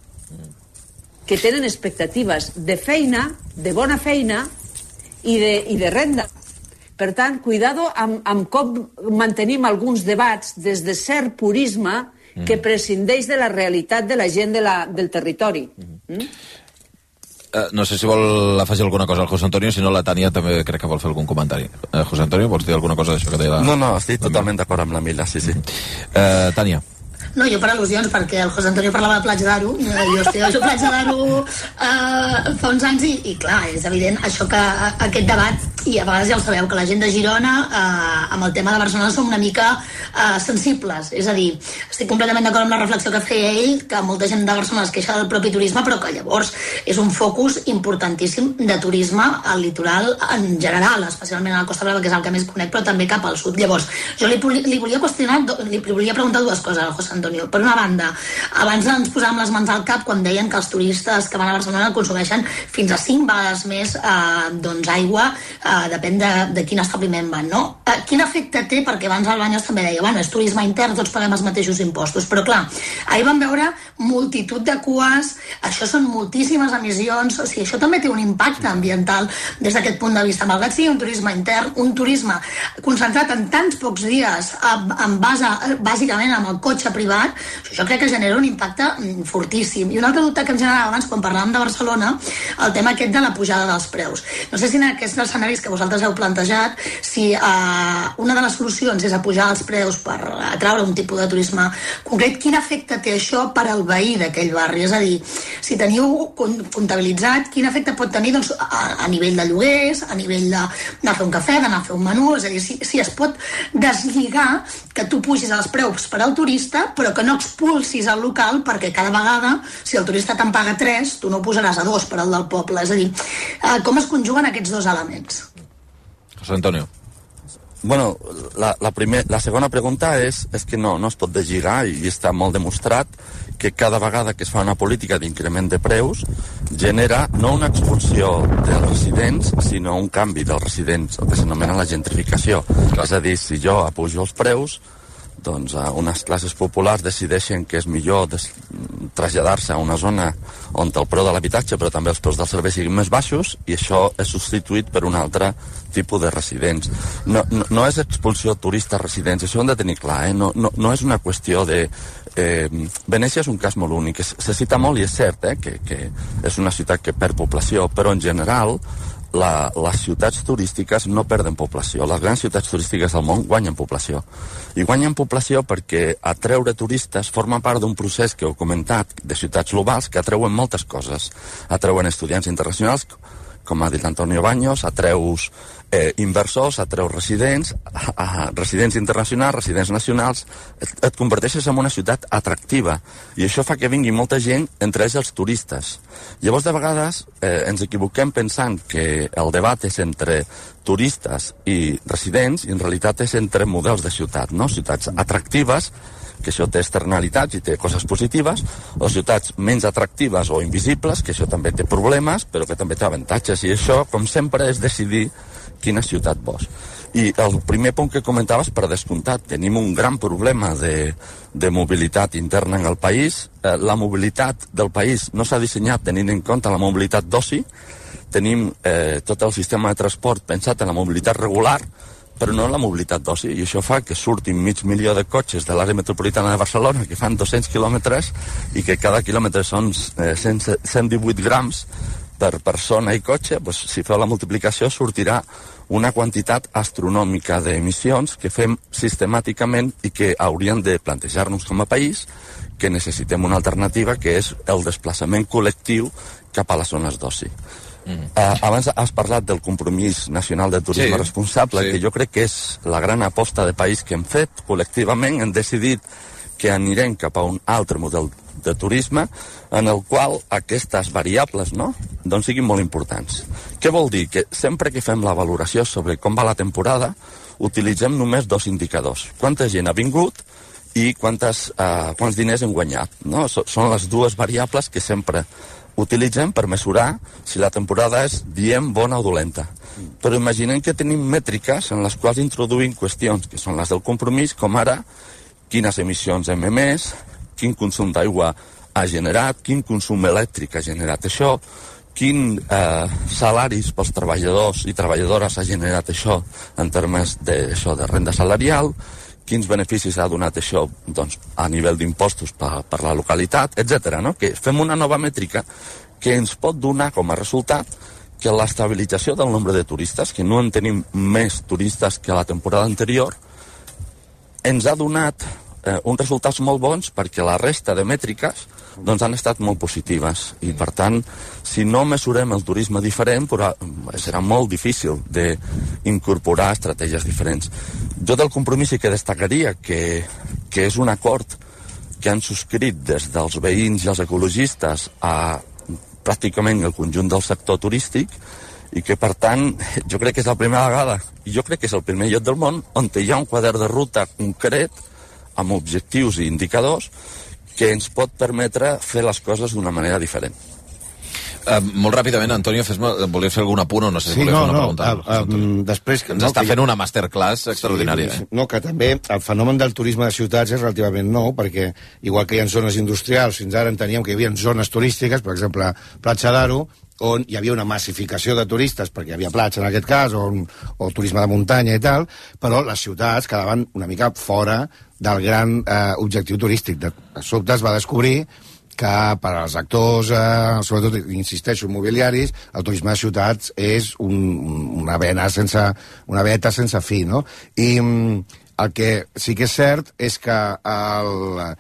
[SPEAKER 1] que tenen expectatives de feina, de bona feina i de, i de renda. Per tant, cuidado amb, amb com mantenim alguns debats des de cert purisme que prescindeix de la realitat de la gent de la, del territori. Mm?
[SPEAKER 2] Uh, no sé si vol afegir alguna cosa al José Antonio, si no la Tània també crec que vol fer algun comentari. Uh, José Antonio, vols dir alguna cosa d'això que deia la...
[SPEAKER 5] No, no, estic totalment d'acord amb la Mila, sí, sí.
[SPEAKER 2] Uh, Tània.
[SPEAKER 6] No, jo per al·lusions, perquè el José Antonio parlava de Platja d'Aro, jo estic a Platja d'Aro eh, fa uns anys i, i clar, és evident això que aquest debat, i a vegades ja ho sabeu, que la gent de Girona eh, amb el tema de Barcelona som una mica eh, sensibles, és a dir, estic completament d'acord amb la reflexió que feia ell, que molta gent de Barcelona es queixa del propi turisme, però que llavors és un focus importantíssim de turisme al litoral en general, especialment a la Costa Brava, que és el que més conec, però també cap al sud. Llavors, jo li, li volia qüestionar, li volia preguntar dues coses al José Antonio. Per una banda, abans ens posàvem les mans al cap quan deien que els turistes que van a Barcelona consumeixen fins a cinc vegades més eh, doncs aigua, eh, depèn de, de quin establiment van, no? Eh, quin efecte té? Perquè abans el Banyos també deia, bueno, és turisme intern, tots paguem els mateixos impostos, però clar, ahir vam veure multitud de cues, això són moltíssimes emissions, o sigui, això també té un impacte ambiental des d'aquest punt de vista, malgrat sigui un turisme intern, un turisme concentrat en tants pocs dies, en base, bàsicament amb el cotxe privat, això crec que genera un impacte fortíssim. I un altre dubte que em generava abans, quan parlàvem de Barcelona, el tema aquest de la pujada dels preus. No sé si en aquest escenari és que vosaltres heu plantejat, si uh, una de les solucions és apujar els preus per atraure un tipus de turisme concret, quin efecte té això per al veí d'aquell barri? És a dir, si teniu comptabilitzat quin efecte pot tenir doncs, a, a nivell de lloguers, a nivell d'anar a fer un cafè, d'anar a fer un menú, és a dir, si, si es pot deslligar que tu pugis els preus per al turista, però que no expulsis el local, perquè cada vegada, si el turista te'n paga tres, tu no ho posaràs a dos per al del poble. És a dir, eh, com es conjuguen aquests dos elements?
[SPEAKER 2] José Antonio.
[SPEAKER 5] Bueno, la, la, primer, la segona pregunta és, és que no, no es pot deslligar, i està molt demostrat que cada vegada que es fa una política d'increment de preus genera no una expulsió dels residents, sinó un canvi dels residents, el que s'anomena la gentrificació. Clar. És a dir, si jo apujo els preus, doncs uh, unes classes populars decideixen que és millor des... traslladar-se a una zona on el preu de l'habitatge, però també els preus dels serveis siguin més baixos, i això és substituït per un altre tipus de residents. No, no, no és expulsió turistes residents, això ho hem de tenir clar, eh? no, no, no és una qüestió de... Eh, Venècia és un cas molt únic, se cita molt i és cert eh, que, que és una ciutat que perd població, però en general La, les ciutats turístiques no perden població. Les grans ciutats turístiques del món guanyen població. I guanyen població perquè atreure turistes forma part d'un procés que heu comentat de ciutats globals que atreuen moltes coses. Atreuen estudiants internacionals, com ha dit Antonio Baños, atreus eh, inversors, atreus residents, a, a, residents internacionals, residents nacionals, et, et converteixes en una ciutat atractiva, i això fa que vingui molta gent, entre ells els turistes. Llavors, de vegades, eh, ens equivoquem pensant que el debat és entre turistes i residents, i en realitat és entre models de ciutat, no? Ciutats atractives, que això té externalitats i té coses positives, o ciutats menys atractives o invisibles, que això també té problemes, però que també té avantatges, i això, com sempre, és decidir quina ciutat vols. I el primer punt que comentaves, per descomptat, tenim un gran problema de, de mobilitat interna en el país. Eh, la mobilitat del país no s'ha dissenyat tenint en compte la mobilitat d'oci. Tenim eh, tot el sistema de transport pensat en la mobilitat regular, però no la mobilitat d'oci, i això fa que surtin mig milió de cotxes de l'àrea metropolitana de Barcelona que fan dos-cents quilòmetres i que cada quilòmetre són eh, cent divuit grams per persona i cotxe. Pues, si feu la multiplicació sortirà una quantitat astronòmica d'emissions que fem sistemàticament i que hauríem de plantejar-nos com a país que necessitem una alternativa, que és el desplaçament col·lectiu cap a les zones d'oci. Mm. Uh, abans has parlat del compromís nacional de turisme sí, responsable, sí. que jo crec que és la gran aposta de país que hem fet col·lectivament. Hem decidit que anirem cap a un altre model de turisme en el qual aquestes variables, no?, doncs siguin molt importants. Què vol dir? Que sempre que fem la valoració sobre com va la temporada utilitzem només dos indicadors: quanta gent ha vingut i quantes, uh, quants diners hem guanyat, no? So, són les dues variables que sempre utilitzem per mesurar si la temporada és, diem, bona o dolenta. Però imaginem que tenim mètriques en les quals introduïm qüestions que són les del compromís, com ara quines emissions hem emès, quin consum d'aigua ha generat, quin consum elèctric ha generat això, quin eh, salaris pels treballadors i treballadores ha generat això en termes de, això, de renda salarial, quins beneficis ha donat això, doncs, a nivell d'impostos per, per la localitat, etcètera, no? Que fem una nova mètrica que ens pot donar com a resultat que l'estabilització del nombre de turistes, que no en tenim més turistes que la temporada anterior, ens ha donat eh, uns resultats molt bons, perquè la resta de mètriques doncs, han estat molt positives. I, per tant, si no mesurem el turisme diferent, però serà molt difícil d'incorporar estratègies diferents. Jo del compromís sí que destacaria que, que és un acord que han subscrit des dels veïns i els ecologistes a pràcticament el conjunt del sector turístic, i que, per tant, jo crec que és la primera vegada, i jo crec que és el primer lloc del món on hi ha un quadern de ruta concret amb objectius i indicadors que ens pot permetre fer les coses d'una manera diferent.
[SPEAKER 2] Uh, molt ràpidament, Antonio, volies fer algun apunt o no sé si
[SPEAKER 4] sí,
[SPEAKER 2] volies
[SPEAKER 4] no,
[SPEAKER 2] fer una
[SPEAKER 4] no,
[SPEAKER 2] pregunta?
[SPEAKER 4] Uh, um, després,
[SPEAKER 2] Ens
[SPEAKER 4] no,
[SPEAKER 2] està
[SPEAKER 4] que
[SPEAKER 2] fent una masterclass extraordinària.
[SPEAKER 4] Sí,
[SPEAKER 2] eh?
[SPEAKER 4] no, que també el fenomen del turisme de ciutats és relativament nou, perquè igual que hi ha zones industrials, fins ara enteníem que hi havia zones turístiques, per exemple, Platja d'Aro, on hi havia una massificació de turistes, perquè hi havia platja en aquest cas, o, un, o turisme de muntanya i tal, però les ciutats quedaven una mica fora del gran eh, objectiu turístic. De, de sobte es va descobrir que per als actors, eh, sobretot, insisteixo, immobiliaris, el turisme de ciutats és un, una vena sense, una veta sense fi, no? I el que sí que és cert és que el,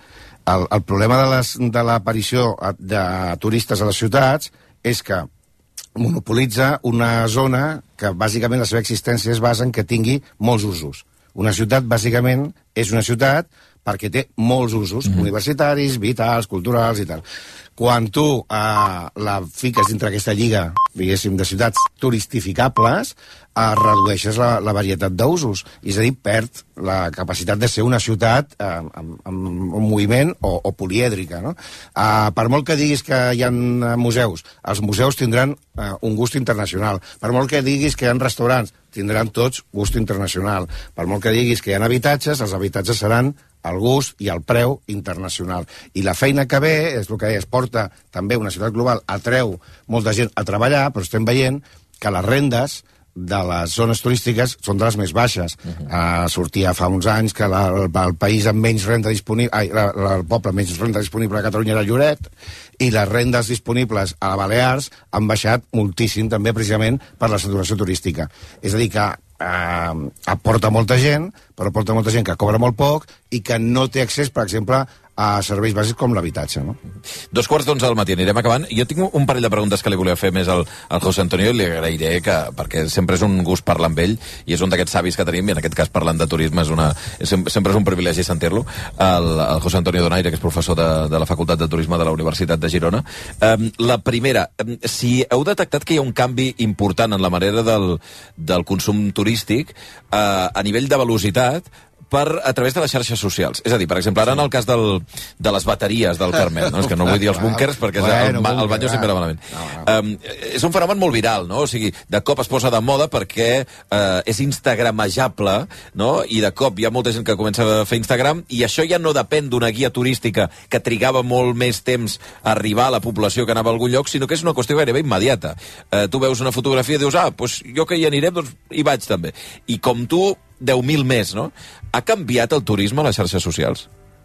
[SPEAKER 4] el, el problema de, les, de l'aparició de turistes a les ciutats és que monopolitza una zona que bàsicament la seva existència es basa en que tingui molts usos. Una ciutat, bàsicament, és una ciutat perquè té molts usos, mm-hmm. universitaris, vitals, culturals i tal. Quan tu eh, la fiques dintre aquesta lliga, diguéssim, de ciutats turistificables, eh, redueixes la, la varietat d'usos. És a dir, perd la capacitat de ser una ciutat eh, amb, amb un moviment o, o polièdrica, no? Eh, per molt que diguis que hi ha museus, els museus tindran eh, un gust internacional. Per molt que diguis que hi ha restaurants, tindran tots gust internacional. Per molt que diguis que hi ha habitatges, els habitatges seran el gust i el preu internacional. I la feina que ve, és el que es porta també una ciutat global, atreu molta gent a treballar, però estem veient que les rendes de les zones turístiques són de les més baixes. Uh-huh. Uh, sortia fa uns anys que la, el, el país amb menys renda disponible, ai, la, la, el poble amb menys renda disponible a Catalunya era Lloret, i les rendes disponibles a Balears han baixat moltíssim també precisament per la saturació turística. És a dir que eh, aporta molta gent, però aporta molta gent que cobra molt poc i que no té accés, per exemple, a serveis bàsics com l'habitatge, no?
[SPEAKER 2] Dos quarts d'onze del matí, anirem acabant. Jo tinc un parell de preguntes que li volia fer més al, al José Antonio i li agrairé que, perquè sempre és un gust parlar amb ell i és un d'aquests savis que tenim, i en aquest cas parlant de turisme és una, és, sempre és un privilegi sentir-lo, el, el José Antonio Donaire, que és professor de, de la Facultat de Turisme de la Universitat de Girona. Um, la primera, um, si heu detectat que hi ha un canvi important en la manera del, del consum turístic uh, a nivell de velocitat, per, a través de les xarxes socials. És a dir, per exemple, ara en el cas del, de les bateries del Carmel, no? És que no vull dir els búnkers perquè bueno, el, el banyo sempre va malament. No, no. Um, és un fenomen molt viral, no? O sigui, de cop es posa de moda perquè uh, és instagramejable, no? I de cop hi ha molta gent que comença a fer Instagram i això ja no depèn d'una guia turística que trigava molt més temps a arribar a la població que anava a algun lloc, sinó que és una qüestió gairebé immediata. Uh, tu veus una fotografia i dius, ah, doncs jo que hi aniré, doncs hi vaig també. I com tu, deu mil més, no? Ha canviat el turisme a les xarxes socials?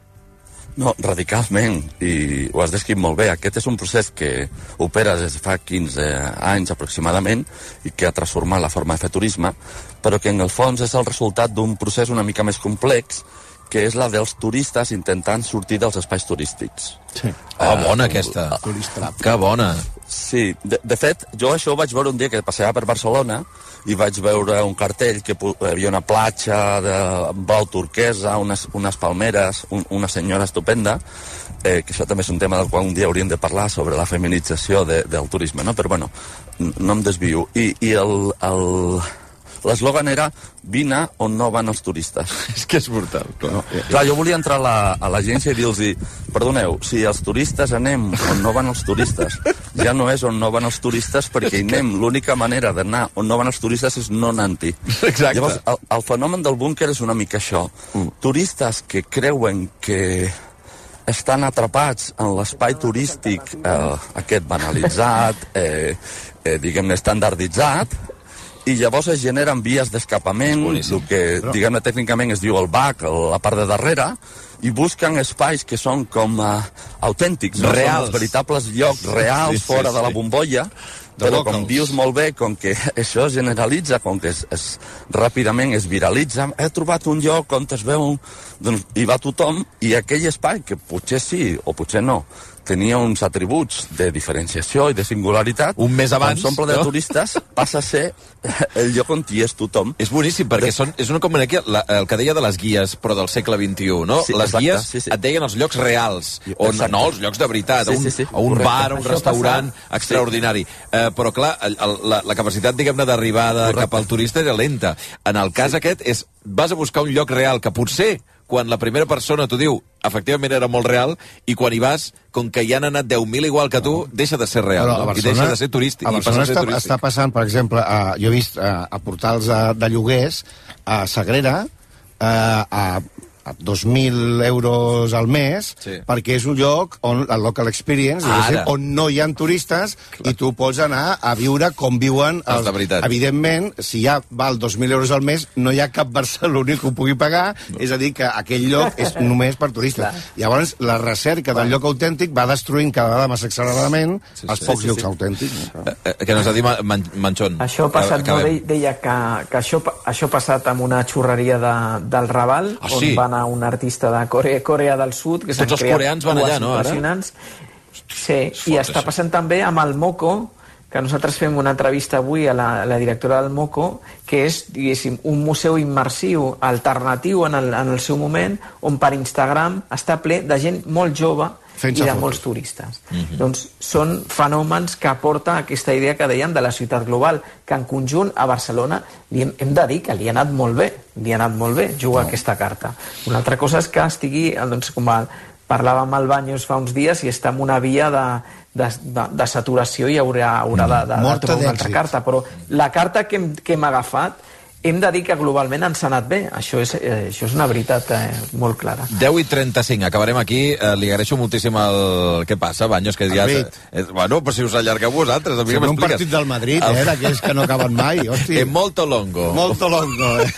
[SPEAKER 5] No, radicalment, i ho has descrit molt bé. Aquest és un procés que opera des de fa quinze anys aproximadament i que ha transformat la forma de fer turisme, però que en el fons és el resultat d'un procés una mica més complex, que és la dels turistes intentant sortir dels espais turístics.
[SPEAKER 2] Sí. Ah, uh, bona aquesta. Uh, que bona.
[SPEAKER 5] Sí, de, de fet, jo això ho vaig veure un dia que passeava per Barcelona i vaig veure un cartell que hi havia una platja de blau turquesa, unes, unes palmeres, un, una senyora estupenda, eh, que això també és un tema del qual un dia hauríem de parlar sobre la feminització de, del turisme, no? Però bueno, no em desvio. I, i el... el l'eslògan era vine on no van els turistes.
[SPEAKER 2] És que és brutal. Clar,
[SPEAKER 5] no? Clar, jo volia entrar a, la, a l'agència i dir-los, perdoneu, si els turistes anem on no van els turistes, ja no és on no van els turistes perquè hi anem. L'única manera d'anar on no van els turistes és no anant-hi.
[SPEAKER 2] Exacte.
[SPEAKER 5] Llavors, el, el fenomen del búnquer és una mica això. Mm. Turistes que creuen que estan atrapats en l'espai turístic eh, aquest banalitzat, eh, eh, diguem-ne, estandarditzat, i llavors es generen vies d'escapament, el que, diguem-ne, tècnicament es diu el back, la part de darrere, i busquen espais que són com uh, autèntics, no? Reals. Són els veritables llocs reals, sí, sí, fora sí. de la bombolla, de però locals. Com dius molt bé, com que això es generalitza, com que es, es, ràpidament es viralitza, he trobat un lloc on es veu, doncs hi va tothom, i aquell espai, que potser sí o potser no, tenia uns atributs de diferenciació i de singularitat.
[SPEAKER 2] Un mes abans,
[SPEAKER 5] quan s'omple de
[SPEAKER 2] no?
[SPEAKER 5] turistes, passa a ser el lloc on hi és tothom.
[SPEAKER 2] És boníssim, perquè de... són, és una com aquí, la, el que deia de les guies, però del segle vint-i-u, no? Sí, les exacte, guies sí, sí. et deien els llocs reals, on, no els llocs de veritat, sí, un, sí, sí. un Correcte. bar, un Això restaurant passa... extraordinari. Sí. Uh, però, clar, el, el, la, la capacitat, diguem-ne, d'arribada cap al turista era lenta. En el cas sí. aquest, és vas a buscar un lloc real que potser quan la primera persona t'ho diu, efectivament era molt real, i quan hi vas, com que hi han anat deu mil igual que tu, deixa de ser real, no? I deixa de ser turístic.
[SPEAKER 4] A Barcelona està, està passant, per exemple, a, jo he vist a, a portals a, de lloguers, a Sagrera, a, a dos mil euros al mes,
[SPEAKER 2] sí.
[SPEAKER 4] perquè és un lloc on el local experience, on no hi ha turistes, clar. I tu pots anar a viure com viuen els... Evidentment, si ja val dos mil euros al mes, no hi ha cap barceloní que ho pugui pagar, no. És a dir, que aquell lloc és només per turistes. Clar. Llavors, la recerca del lloc autèntic va destruint cada vegada més acceleradament sí, sí, els pocs sí, sí, llocs sí. autèntics.
[SPEAKER 2] Eh, eh, què nos ha dit Man Manchón?
[SPEAKER 3] Això ha passat, no, deia que, que això, això ha passat amb una xurreria de, del Raval, ah, sí? on va anar un artista de Corea, Corea del Sud, que
[SPEAKER 2] tots els coreans van allà, no? Ara?
[SPEAKER 3] Sí, i està això. Passant també amb el Moco, que nosaltres fem una entrevista avui a la, a la directora del Moco, que és, diguéssim, un museu immersiu alternatiu en el, en el seu moment, on per Instagram està ple de gent molt jove i de molts turistes. Uh-huh. Doncs són fenòmens que aporta aquesta idea que dèiem de la ciutat global, que en conjunt a Barcelona li hem, hem de dir que li ha anat molt bé, li ha anat molt bé jugar no. aquesta carta. Una altra cosa és que estigui, doncs, com a, parlàvem amb el Baños fa uns dies, i està en una via de, de, de, de saturació i haurà, haurà de, de, de trobar una altra carta. Però la carta que hem, que hem agafat, hem de dir que globalment ens ha anat bé. Això és, eh, això és una veritat eh, molt clara.
[SPEAKER 2] deu i trenta-cinc, acabarem aquí. Eh, li agraeixo moltíssim el... Què passa, Baños? Que ja... Eh, bueno, però si us allargueu vosaltres, a mi
[SPEAKER 4] un partit del Madrid, el... eh, d'aquells que no acaben mai, hosti.
[SPEAKER 2] En molto longo.
[SPEAKER 4] Molto longo, eh.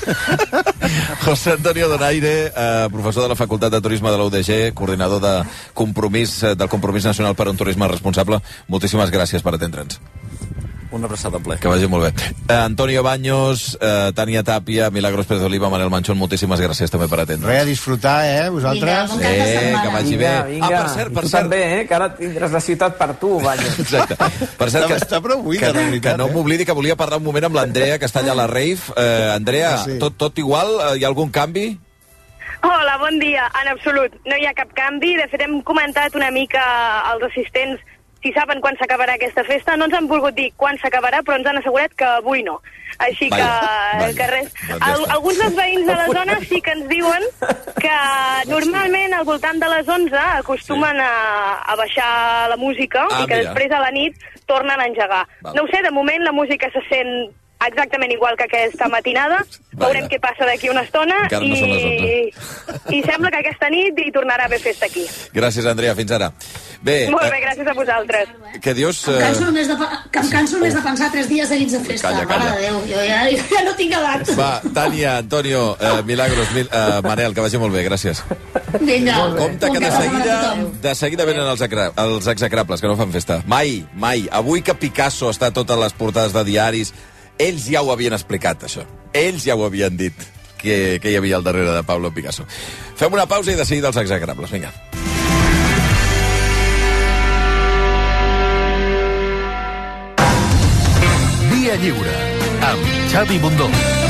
[SPEAKER 2] José Antonio Donaire, eh, professor de la Facultat de Turisme de la U D G, coordinador de compromís, del Compromís Nacional per a un Turisme Responsable. Moltíssimes gràcies per atendre'ns.
[SPEAKER 5] Una abraçada ple.
[SPEAKER 2] Que vagi molt bé. Eh, Antonio Baños, eh, Tània Tàpia, Milagros Pérez Oliva, Manel Manchón, moltíssimes gràcies també per atendre.
[SPEAKER 4] Re, a disfrutar, eh, vosaltres?
[SPEAKER 6] Vinga,
[SPEAKER 2] eh, que vagi bé.
[SPEAKER 3] Vinga, vinga.
[SPEAKER 2] Ah, per cert, per
[SPEAKER 3] tu
[SPEAKER 2] cert.
[SPEAKER 3] també, eh, que ara tindràs la ciutat per tu, Baños.
[SPEAKER 2] Exacte. Per cert, que,
[SPEAKER 4] està prou buida,
[SPEAKER 2] que,
[SPEAKER 4] veritat,
[SPEAKER 2] que no
[SPEAKER 4] eh?
[SPEAKER 2] m'oblidi que volia parlar un moment amb l'Andrea, que està allà a la rave. Eh, Andrea, ah, sí. tot, tot igual? Hi ha algun canvi?
[SPEAKER 7] Hola, bon dia. En absolut, no hi ha cap canvi. De fet, hem comentat una mica als assistents si saben quan s'acabarà aquesta festa. No ens han volgut dir quan s'acabarà, però ens han assegurat que avui no. Així que, vaya, que res. Al, alguns dels veïns de la zona sí que ens diuen que normalment al voltant de les onze acostumen sí. a, a baixar la música ah, i que mira. després a la nit tornen a engegar. Val. No ho sé, de moment la música se sent exactament igual que aquesta matinada. Veurem què passa d'aquí una estona no i, i sembla que aquesta nit hi tornarà a haver festa aquí.
[SPEAKER 2] Gràcies, Andrea. Fins ara. Bé,
[SPEAKER 7] Molt bé, gràcies a vosaltres.
[SPEAKER 2] Què dius?
[SPEAKER 6] Em canso només de, que em canso només de pensar tres dies seguits de festa.
[SPEAKER 2] Calla, calla.
[SPEAKER 6] Mare de Déu, jo ja, ja no tinc edat.
[SPEAKER 2] Va, Tània, Antonio, eh, Milagros, Mil, eh, Manel, que vagi molt bé, gràcies.
[SPEAKER 6] Vinga.
[SPEAKER 2] Compte que de seguida, de seguida venen els, els execrables, que no fan festa. Mai, mai. Avui que Picasso està a totes les portades de diaris, ells ja ho havien explicat, això. Ells ja ho havien dit, que, que hi havia al darrere de Pablo Picasso. Fem una pausa i de seguida els execrables. Vinga.
[SPEAKER 8] Via Lliure, amb Xavi Bundó.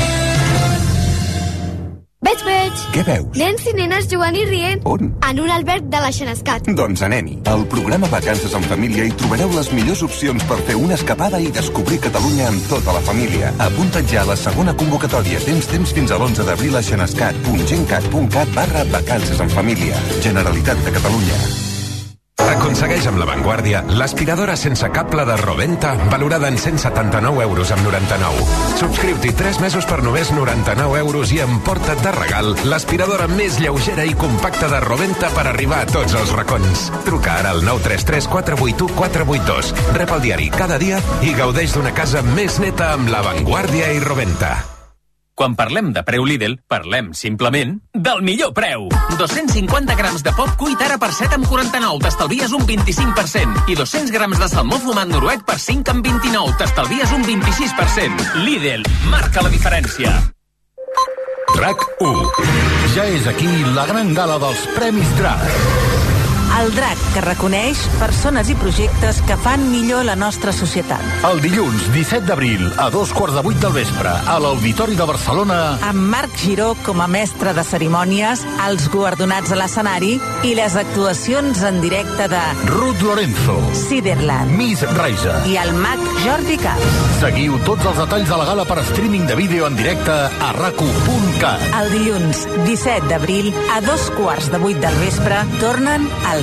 [SPEAKER 9] Veig, veig.
[SPEAKER 8] Què veus?
[SPEAKER 9] Nens i nenes jugant i rient.
[SPEAKER 8] On?
[SPEAKER 9] En un alberg de la Xenescat.
[SPEAKER 8] Doncs anem-hi. Al programa Vacances en Família hi trobareu les millors opcions per fer una escapada i descobrir Catalunya amb tota la família. Apunta't ja a la segona convocatòria. Tens temps fins a l'onze d'abril a xenescat punt gencat punt cat barra vacances en família. Generalitat de Catalunya.
[SPEAKER 10] Aconsegueix amb La Vanguardia l'aspiradora sense cable de Roventa valorada en cent setanta-nou euros amb noranta-nou. Subscriu-t'hi tres mesos per només noranta-nou euros i emporta't de regal l'aspiradora més lleugera i compacta de Roventa per arribar a tots els racons. Truca ara al nou tres tres quatre vuit u quatre vuit dos. Rep el diari cada dia i gaudeix d'una casa més neta amb La Vanguardia i Roventa.
[SPEAKER 11] Quan parlem de preu Lidl, parlem, simplement, del millor preu. dos-cents cinquanta grams de pop cuit ara per set amb quaranta-nou, t'estalvies un vint-i-cinc per cent. I dos-cents grams de salmó fumat noruec per cinc amb vint-i-nou, t'estalvies un vint-i-sis per cent. Lidl, marca la diferència.
[SPEAKER 8] RAC u. Ja és aquí la gran gala dels Premis DRAC.
[SPEAKER 12] El DRAC, que reconeix persones i projectes que fan millor la nostra societat.
[SPEAKER 8] El dilluns disset d'abril, a dos quarts de vuit del vespre, a l'Auditori de Barcelona,
[SPEAKER 12] amb Marc Giró com a mestre de cerimònies, els guardonats a l'escenari i les actuacions en directe de
[SPEAKER 8] Ruth Lorenzo,
[SPEAKER 12] Siderland,
[SPEAKER 8] Miss Raisa
[SPEAKER 12] i el mag Jordi Cap.
[SPEAKER 8] Seguiu tots els detalls de la gala per streaming de vídeo en directe a rac u punt cat.
[SPEAKER 12] El dilluns disset d'abril, a dos quarts de vuit del vespre, tornen els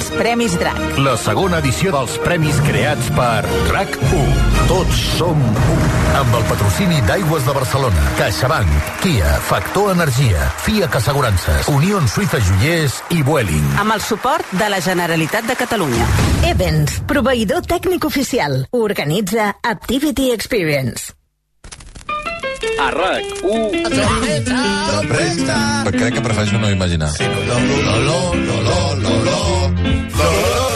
[SPEAKER 12] els Premis Drac.
[SPEAKER 13] La segona edició dels premis creats per Drac u. Tots som u. Amb el patrocini d'Aigües de Barcelona, CaixaBank, Kia, Factor Energia, FIAC Assegurances, Unió Suïssa Joiers i Vueling.
[SPEAKER 12] Amb el suport de la Generalitat de Catalunya.
[SPEAKER 14] Evans, proveïdor tècnic oficial. Organitza Activity Experience.
[SPEAKER 15] A RAC u.
[SPEAKER 2] Crec que prefereixo no imaginar. Sí, no, no, no, no, no, no, no, no.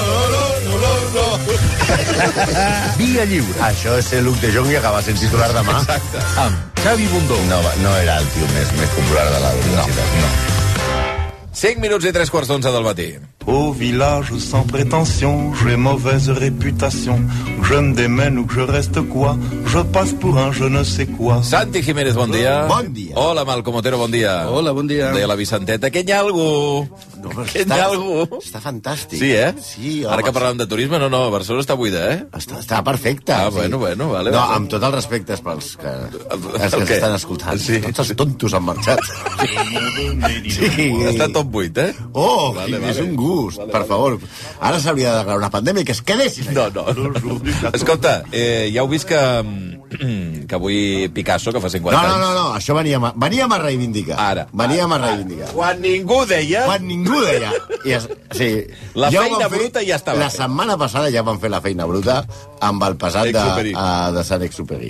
[SPEAKER 4] Via lliure. Això és ser Luc de Jong i acabar sent titular demà.
[SPEAKER 2] Exacte. Amb Xavi Bundó.
[SPEAKER 4] No, no era el tio més, més popular de la universitat.
[SPEAKER 2] No, no. cinc minuts i tres quarts d'onze del matí.
[SPEAKER 16] Au village sans prétention, j'ai mauvaise réputation. Que je me démène ou que je reste quoi, je passe pour un je ne sais quoi.
[SPEAKER 2] Santi Jiménez, bon dia.
[SPEAKER 4] Bon dia.
[SPEAKER 2] Hola, Malcom Otero, bon dia.
[SPEAKER 17] Hola, bon dia.
[SPEAKER 2] Deia la Vicenteta, que hi ha algú?
[SPEAKER 4] No,
[SPEAKER 2] que hi ha algú?
[SPEAKER 4] Està fantàstic.
[SPEAKER 2] Sí, eh?
[SPEAKER 4] Sí, home.
[SPEAKER 2] Ara que parlàvem de turisme, no, no, Barcelona està buida, eh?
[SPEAKER 4] Està, està perfecte.
[SPEAKER 2] Ah,
[SPEAKER 4] sí.
[SPEAKER 2] bueno, bueno, vale.
[SPEAKER 4] No,
[SPEAKER 2] vale.
[SPEAKER 4] amb tot el respecte pels que, els que
[SPEAKER 2] El què?
[SPEAKER 4] estan escoltant.
[SPEAKER 2] Sí.
[SPEAKER 4] Tots els tontos han marxat. Sí.
[SPEAKER 2] Està tot buit, eh?
[SPEAKER 4] Oh,
[SPEAKER 2] Vale,
[SPEAKER 4] vale, és
[SPEAKER 2] vale.
[SPEAKER 4] un gust, vale, per favor. Ara s'hauria de declarar una pandèmia i que es quedessin.
[SPEAKER 2] No, no. Escolta, eh, ja heu vist que, que avui Picasso, que fa cinquanta
[SPEAKER 4] No, no,
[SPEAKER 2] anys...
[SPEAKER 4] no, no, això veníem a, veníem a reivindicar.
[SPEAKER 2] Ara.
[SPEAKER 4] Veníem a reivindicar.
[SPEAKER 2] Quan ningú deia...
[SPEAKER 4] Quan ningú deia. I es, sí,
[SPEAKER 2] La
[SPEAKER 4] ja ho
[SPEAKER 2] feina
[SPEAKER 4] vam fer-
[SPEAKER 2] bruta ja estava
[SPEAKER 4] La
[SPEAKER 2] feta.
[SPEAKER 4] setmana passada ja van fer la feina bruta amb el passat de,
[SPEAKER 2] Exuperi.
[SPEAKER 4] uh, de Sant Exuperi.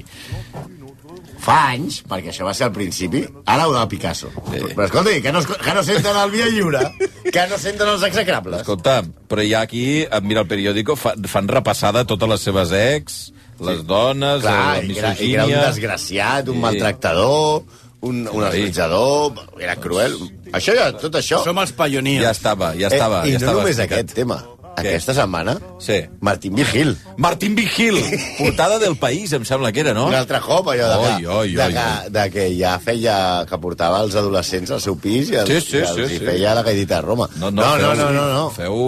[SPEAKER 4] Fa anys, perquè això va ser al principi, ara ho de Picasso.
[SPEAKER 2] Sí.
[SPEAKER 4] Però escolta, que no, es- que no senten el via lliure, que no senten els execrables.
[SPEAKER 2] Escolta, però ja aquí, mira el periòdico, fa, fan repassada totes les seves ex, les dones,
[SPEAKER 4] Clar,
[SPEAKER 2] la
[SPEAKER 4] i que era, i que era un
[SPEAKER 2] misogínia...
[SPEAKER 4] desgraciat, un
[SPEAKER 2] Sí.
[SPEAKER 4] maltractador, un, un assetjador, era cruel. Això ja, tot això...
[SPEAKER 17] Som els paioniers.
[SPEAKER 2] Ja estava, ja estava.
[SPEAKER 4] Eh, I
[SPEAKER 2] ja
[SPEAKER 4] no
[SPEAKER 2] estava
[SPEAKER 4] només
[SPEAKER 2] explicat.
[SPEAKER 4] aquest tema.
[SPEAKER 2] Què?
[SPEAKER 4] Aquesta setmana,
[SPEAKER 2] Sí.
[SPEAKER 4] Martín Vigil.
[SPEAKER 2] Martín Vigil, portada del País, em sembla que era, no?
[SPEAKER 4] Un altre hop, allò de,
[SPEAKER 2] Oi,
[SPEAKER 4] que,
[SPEAKER 2] oi,
[SPEAKER 4] de,
[SPEAKER 2] oi,
[SPEAKER 4] que,
[SPEAKER 2] oi.
[SPEAKER 4] de que ja feia, que portava els adolescents al seu pis i, els,
[SPEAKER 2] Sí, sí,
[SPEAKER 4] i, els,
[SPEAKER 2] sí,
[SPEAKER 4] i
[SPEAKER 2] sí.
[SPEAKER 4] feia la gaidita de Roma.
[SPEAKER 2] No, no,
[SPEAKER 4] no,
[SPEAKER 2] feu,
[SPEAKER 4] no, no, no, no.
[SPEAKER 2] Feu...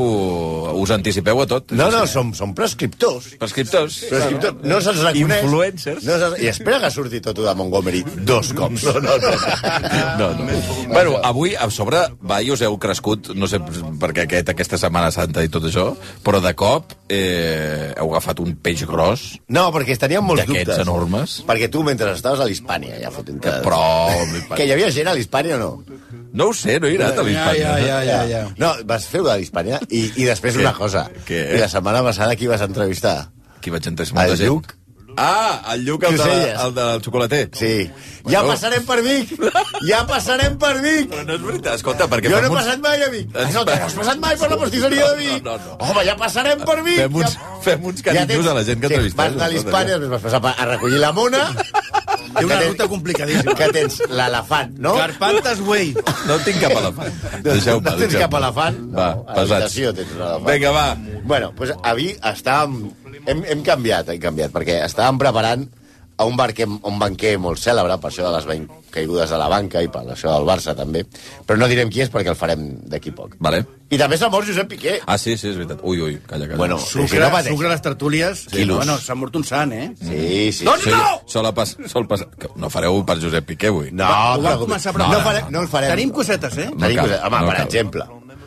[SPEAKER 2] Us anticipeu a tot.
[SPEAKER 4] No, no, som, som prescriptors.
[SPEAKER 2] Prescriptors.
[SPEAKER 4] Prescriptors. No se'ls reconeix.
[SPEAKER 2] Influencers.
[SPEAKER 4] No se'ls... I espera que surti tot de Montgomery dos cops. No, no, no.
[SPEAKER 2] No, no. Bueno, avui, a sobre, va, i us heu crescut, no sé per què aquest, aquesta Setmana Santa i tot això, però de cop eh, heu agafat un peix gros.
[SPEAKER 4] No, perquè teníem molts dubtes.
[SPEAKER 2] D'aquests enormes.
[SPEAKER 4] Perquè tu, mentre estaves a l'Hispània, ja fotent
[SPEAKER 2] Que prou,
[SPEAKER 4] Que hi havia gent a l'Hispània o no?
[SPEAKER 2] No ho sé, no he anat a l'Hispània.
[SPEAKER 17] Ja, ja, ja, ja.
[SPEAKER 4] No, vas fer-ho de l'Hispània i, i després
[SPEAKER 2] Què?
[SPEAKER 4] una cosa.
[SPEAKER 2] Què?
[SPEAKER 4] I la setmana passada qui vas entrevistar?
[SPEAKER 2] Qui vaig entrevistar? Molta
[SPEAKER 4] El
[SPEAKER 2] gent.
[SPEAKER 4] Lluc.
[SPEAKER 2] Ah, el Lluc, el, de,
[SPEAKER 4] Coselles.
[SPEAKER 2] el del xocolater.
[SPEAKER 4] Sí. Ja passarem per Vic! Ja passarem per Vic!
[SPEAKER 2] Però no és veritat, escolta, perquè...
[SPEAKER 4] Jo
[SPEAKER 2] fem
[SPEAKER 4] no he
[SPEAKER 2] uns-
[SPEAKER 4] passat mai a Vic. Ah, no, tu no has passat mai per la pastisseria de Vic.
[SPEAKER 2] No, no, no.
[SPEAKER 4] Home, ja passarem per Vic.
[SPEAKER 2] Fem uns,
[SPEAKER 4] ja...
[SPEAKER 2] fem uns carinyos a la gent que
[SPEAKER 4] sí,
[SPEAKER 2] entrevistem.
[SPEAKER 4] vas anar a l'Hispània, després vas passar a recollir la mona.
[SPEAKER 17] Té una ruta complicadíssima.
[SPEAKER 4] Que tens l'elefant, no?
[SPEAKER 17] Carpantas Way.
[SPEAKER 2] No en tinc cap elefant. Deixeu-me,
[SPEAKER 4] No tens
[SPEAKER 2] deixeu-me.
[SPEAKER 4] cap elefant?
[SPEAKER 2] Va,
[SPEAKER 4] No, a
[SPEAKER 2] pesats.
[SPEAKER 4] l'habitació tens un elefant.
[SPEAKER 2] Vinga, va.
[SPEAKER 4] Bueno, doncs avui estàvem... Hem, hem canviat, hem canviat, perquè estàvem preparant a un, barquer, un banquer molt cèlebre, per això de les vein- caigudes de la banca i per això del Barça també, però no direm qui és perquè el farem d'aquí poc.
[SPEAKER 2] Vale.
[SPEAKER 4] I també s'ha mort Josep Piqué.
[SPEAKER 2] Ah, sí, sí, és veritat. Ui, ui, calla, calla.
[SPEAKER 4] Bueno,
[SPEAKER 17] Sucre,
[SPEAKER 4] si no pateix.
[SPEAKER 17] sucre a les tertúlies.
[SPEAKER 4] Quilos.
[SPEAKER 17] Bueno, s'ha mort un sant, eh?
[SPEAKER 4] Sí, sí.
[SPEAKER 17] Doncs
[SPEAKER 2] Sí,
[SPEAKER 17] no!
[SPEAKER 2] sol, pas, sol pas, que no fareu per Josep Piqué avui.
[SPEAKER 4] No,
[SPEAKER 17] Ho vam
[SPEAKER 4] però-
[SPEAKER 17] començar, però...
[SPEAKER 4] no, farem, no el farem.
[SPEAKER 17] Tenim cosetes, eh?
[SPEAKER 2] No
[SPEAKER 4] Tenim
[SPEAKER 2] cal,
[SPEAKER 4] cosetes. Home,
[SPEAKER 2] no
[SPEAKER 4] per
[SPEAKER 2] cal.
[SPEAKER 4] exemple,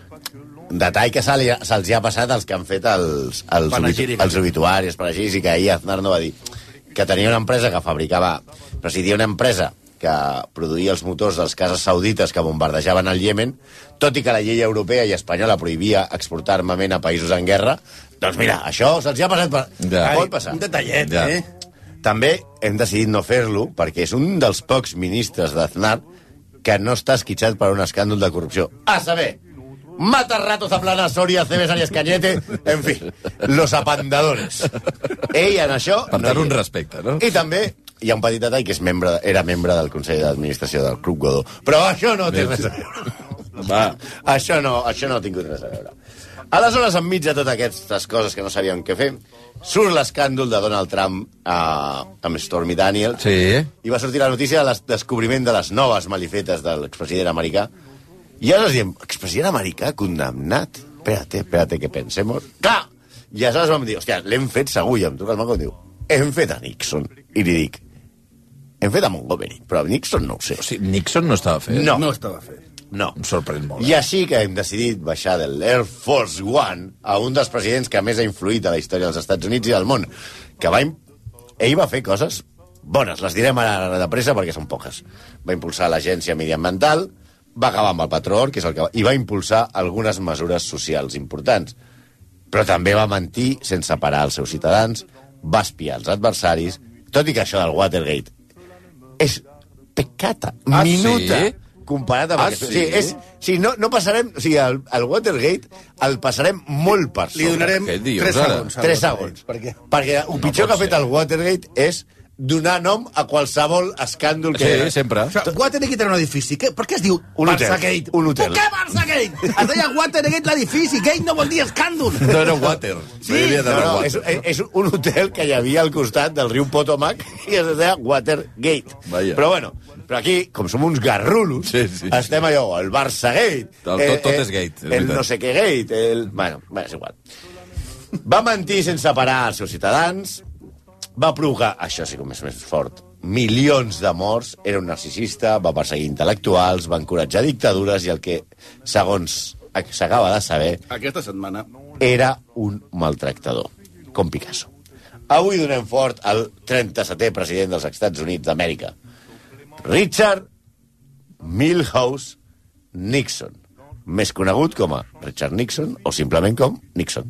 [SPEAKER 4] un detall que se li- se'ls hi ha passat als que han fet els, els, obitu
[SPEAKER 17] Panegírics.
[SPEAKER 4] els obituaris, per així, i que ahir Aznar no va dir que tenia una empresa que fabricava, presidia una empresa que produïa els motors dels cases saudites que bombardejaven el Iemen, tot i que la llei europea i espanyola prohibia exportar armament a països en guerra, doncs mira, això se'ls hi ha passat per...
[SPEAKER 2] Ja.
[SPEAKER 4] Pot passar.
[SPEAKER 17] Un detallet,
[SPEAKER 2] Ja.
[SPEAKER 17] eh?
[SPEAKER 4] També hem decidit no fer-lo perquè és un dels pocs ministres d'Aznar que no està esquitxat per un escàndol de corrupció. A saber, mata ratos a Plana, Soria, Cebes, Arias Cañete, en fi, los apandadores. Ell en això...
[SPEAKER 2] Per
[SPEAKER 4] no
[SPEAKER 2] tant,
[SPEAKER 4] hi
[SPEAKER 2] un
[SPEAKER 4] és.
[SPEAKER 2] respecte, no?
[SPEAKER 4] I també hi ha un petit detall que és membre, era membre del Consell d'Administració del Club Godó. Però això no té res a veure.
[SPEAKER 2] Va.
[SPEAKER 4] Això no, això no ha tingut res a veure. Aleshores, enmig de totes aquestes coses que no sabíem què fer, surt l'escàndol de Donald Trump uh, amb Stormy Daniels.
[SPEAKER 2] Sí.
[SPEAKER 4] I va sortir la notícia del descobriment de les noves malifetes de l'expresident americà. I aleshores diem, expresident americà condemnat? Espérate, espérate, que pensemos. Clar! I aleshores vam dir, hòstia, l'hem fet segur, i em truca el Malcolm i diu, hem fet a Nixon. I li dic, hem fet a Montgomery, però a Nixon no ho sé.
[SPEAKER 2] O sigui, Nixon no estava fet.
[SPEAKER 4] No.
[SPEAKER 17] No estava fet.
[SPEAKER 4] No.
[SPEAKER 2] Em sorprèn molt.
[SPEAKER 4] I així que hem decidit baixar de l'Air Force One a un dels presidents que més ha influït a la història dels Estats Units i del món, que va... ell va fer coses bones, les direm ara de pressa perquè són poques. Va impulsar l'agència mediambiental, va acabar amb el patró or, que és el que va... i va impulsar algunes mesures socials importants. Però també va mentir sense parar els seus ciutadans, va espiar els adversaris, tot i que això del Watergate és pecata,
[SPEAKER 2] ah,
[SPEAKER 4] minuta,
[SPEAKER 2] sí?
[SPEAKER 4] comparat amb...
[SPEAKER 2] Ah,
[SPEAKER 4] aquest...
[SPEAKER 2] sí?
[SPEAKER 4] Sí, és, sí, no, no passarem... O sigui, el, el Watergate el passarem molt per sobre.
[SPEAKER 17] Li donarem
[SPEAKER 2] dius,
[SPEAKER 17] tres
[SPEAKER 2] ara?
[SPEAKER 17] segons.
[SPEAKER 4] Tres segons.
[SPEAKER 17] Per què?
[SPEAKER 4] Perquè el
[SPEAKER 2] No
[SPEAKER 4] pitjor
[SPEAKER 2] pot
[SPEAKER 4] que ha fet
[SPEAKER 2] ser.
[SPEAKER 4] el Watergate és donar nom a qualsevol escàndol que...
[SPEAKER 2] Sí, sempre.
[SPEAKER 17] O sigui, Watergate era un edifici. Què, per què es diu
[SPEAKER 4] Un hotel.
[SPEAKER 17] Barçagate?
[SPEAKER 4] Un hotel.
[SPEAKER 17] Per què Barçagate? Es deia Watergate l'edifici. Gate no vol dir escàndol.
[SPEAKER 2] No era water.
[SPEAKER 17] Sí.
[SPEAKER 2] No hi havia de
[SPEAKER 4] No, no,
[SPEAKER 2] water.
[SPEAKER 4] és, és, és un hotel que hi havia al costat del riu Potomac i es deia Watergate.
[SPEAKER 2] Vaja.
[SPEAKER 4] Però bueno, però aquí, com som uns garrulos,
[SPEAKER 2] Sí, sí.
[SPEAKER 4] estem allò, el Barçagate...
[SPEAKER 2] El tot- tot és gate, és
[SPEAKER 4] El
[SPEAKER 2] veritat.
[SPEAKER 4] no sé què gate, el... Bueno, bé, és igual. Va mentir sense parar als seus ciutadans, va provocar, això sí que és més fort, milions de morts, era un narcisista, va perseguir intel·lectuals, va encoratjar dictadures i el que, segons s'acaba de saber,
[SPEAKER 17] Aquesta setmana.
[SPEAKER 4] era un maltractador, com Picasso. Avui donem fort al trenta-setè president dels Estats Units d'Amèrica, Richard Milhouse Nixon, més conegut com a Richard Nixon o simplement com Nixon.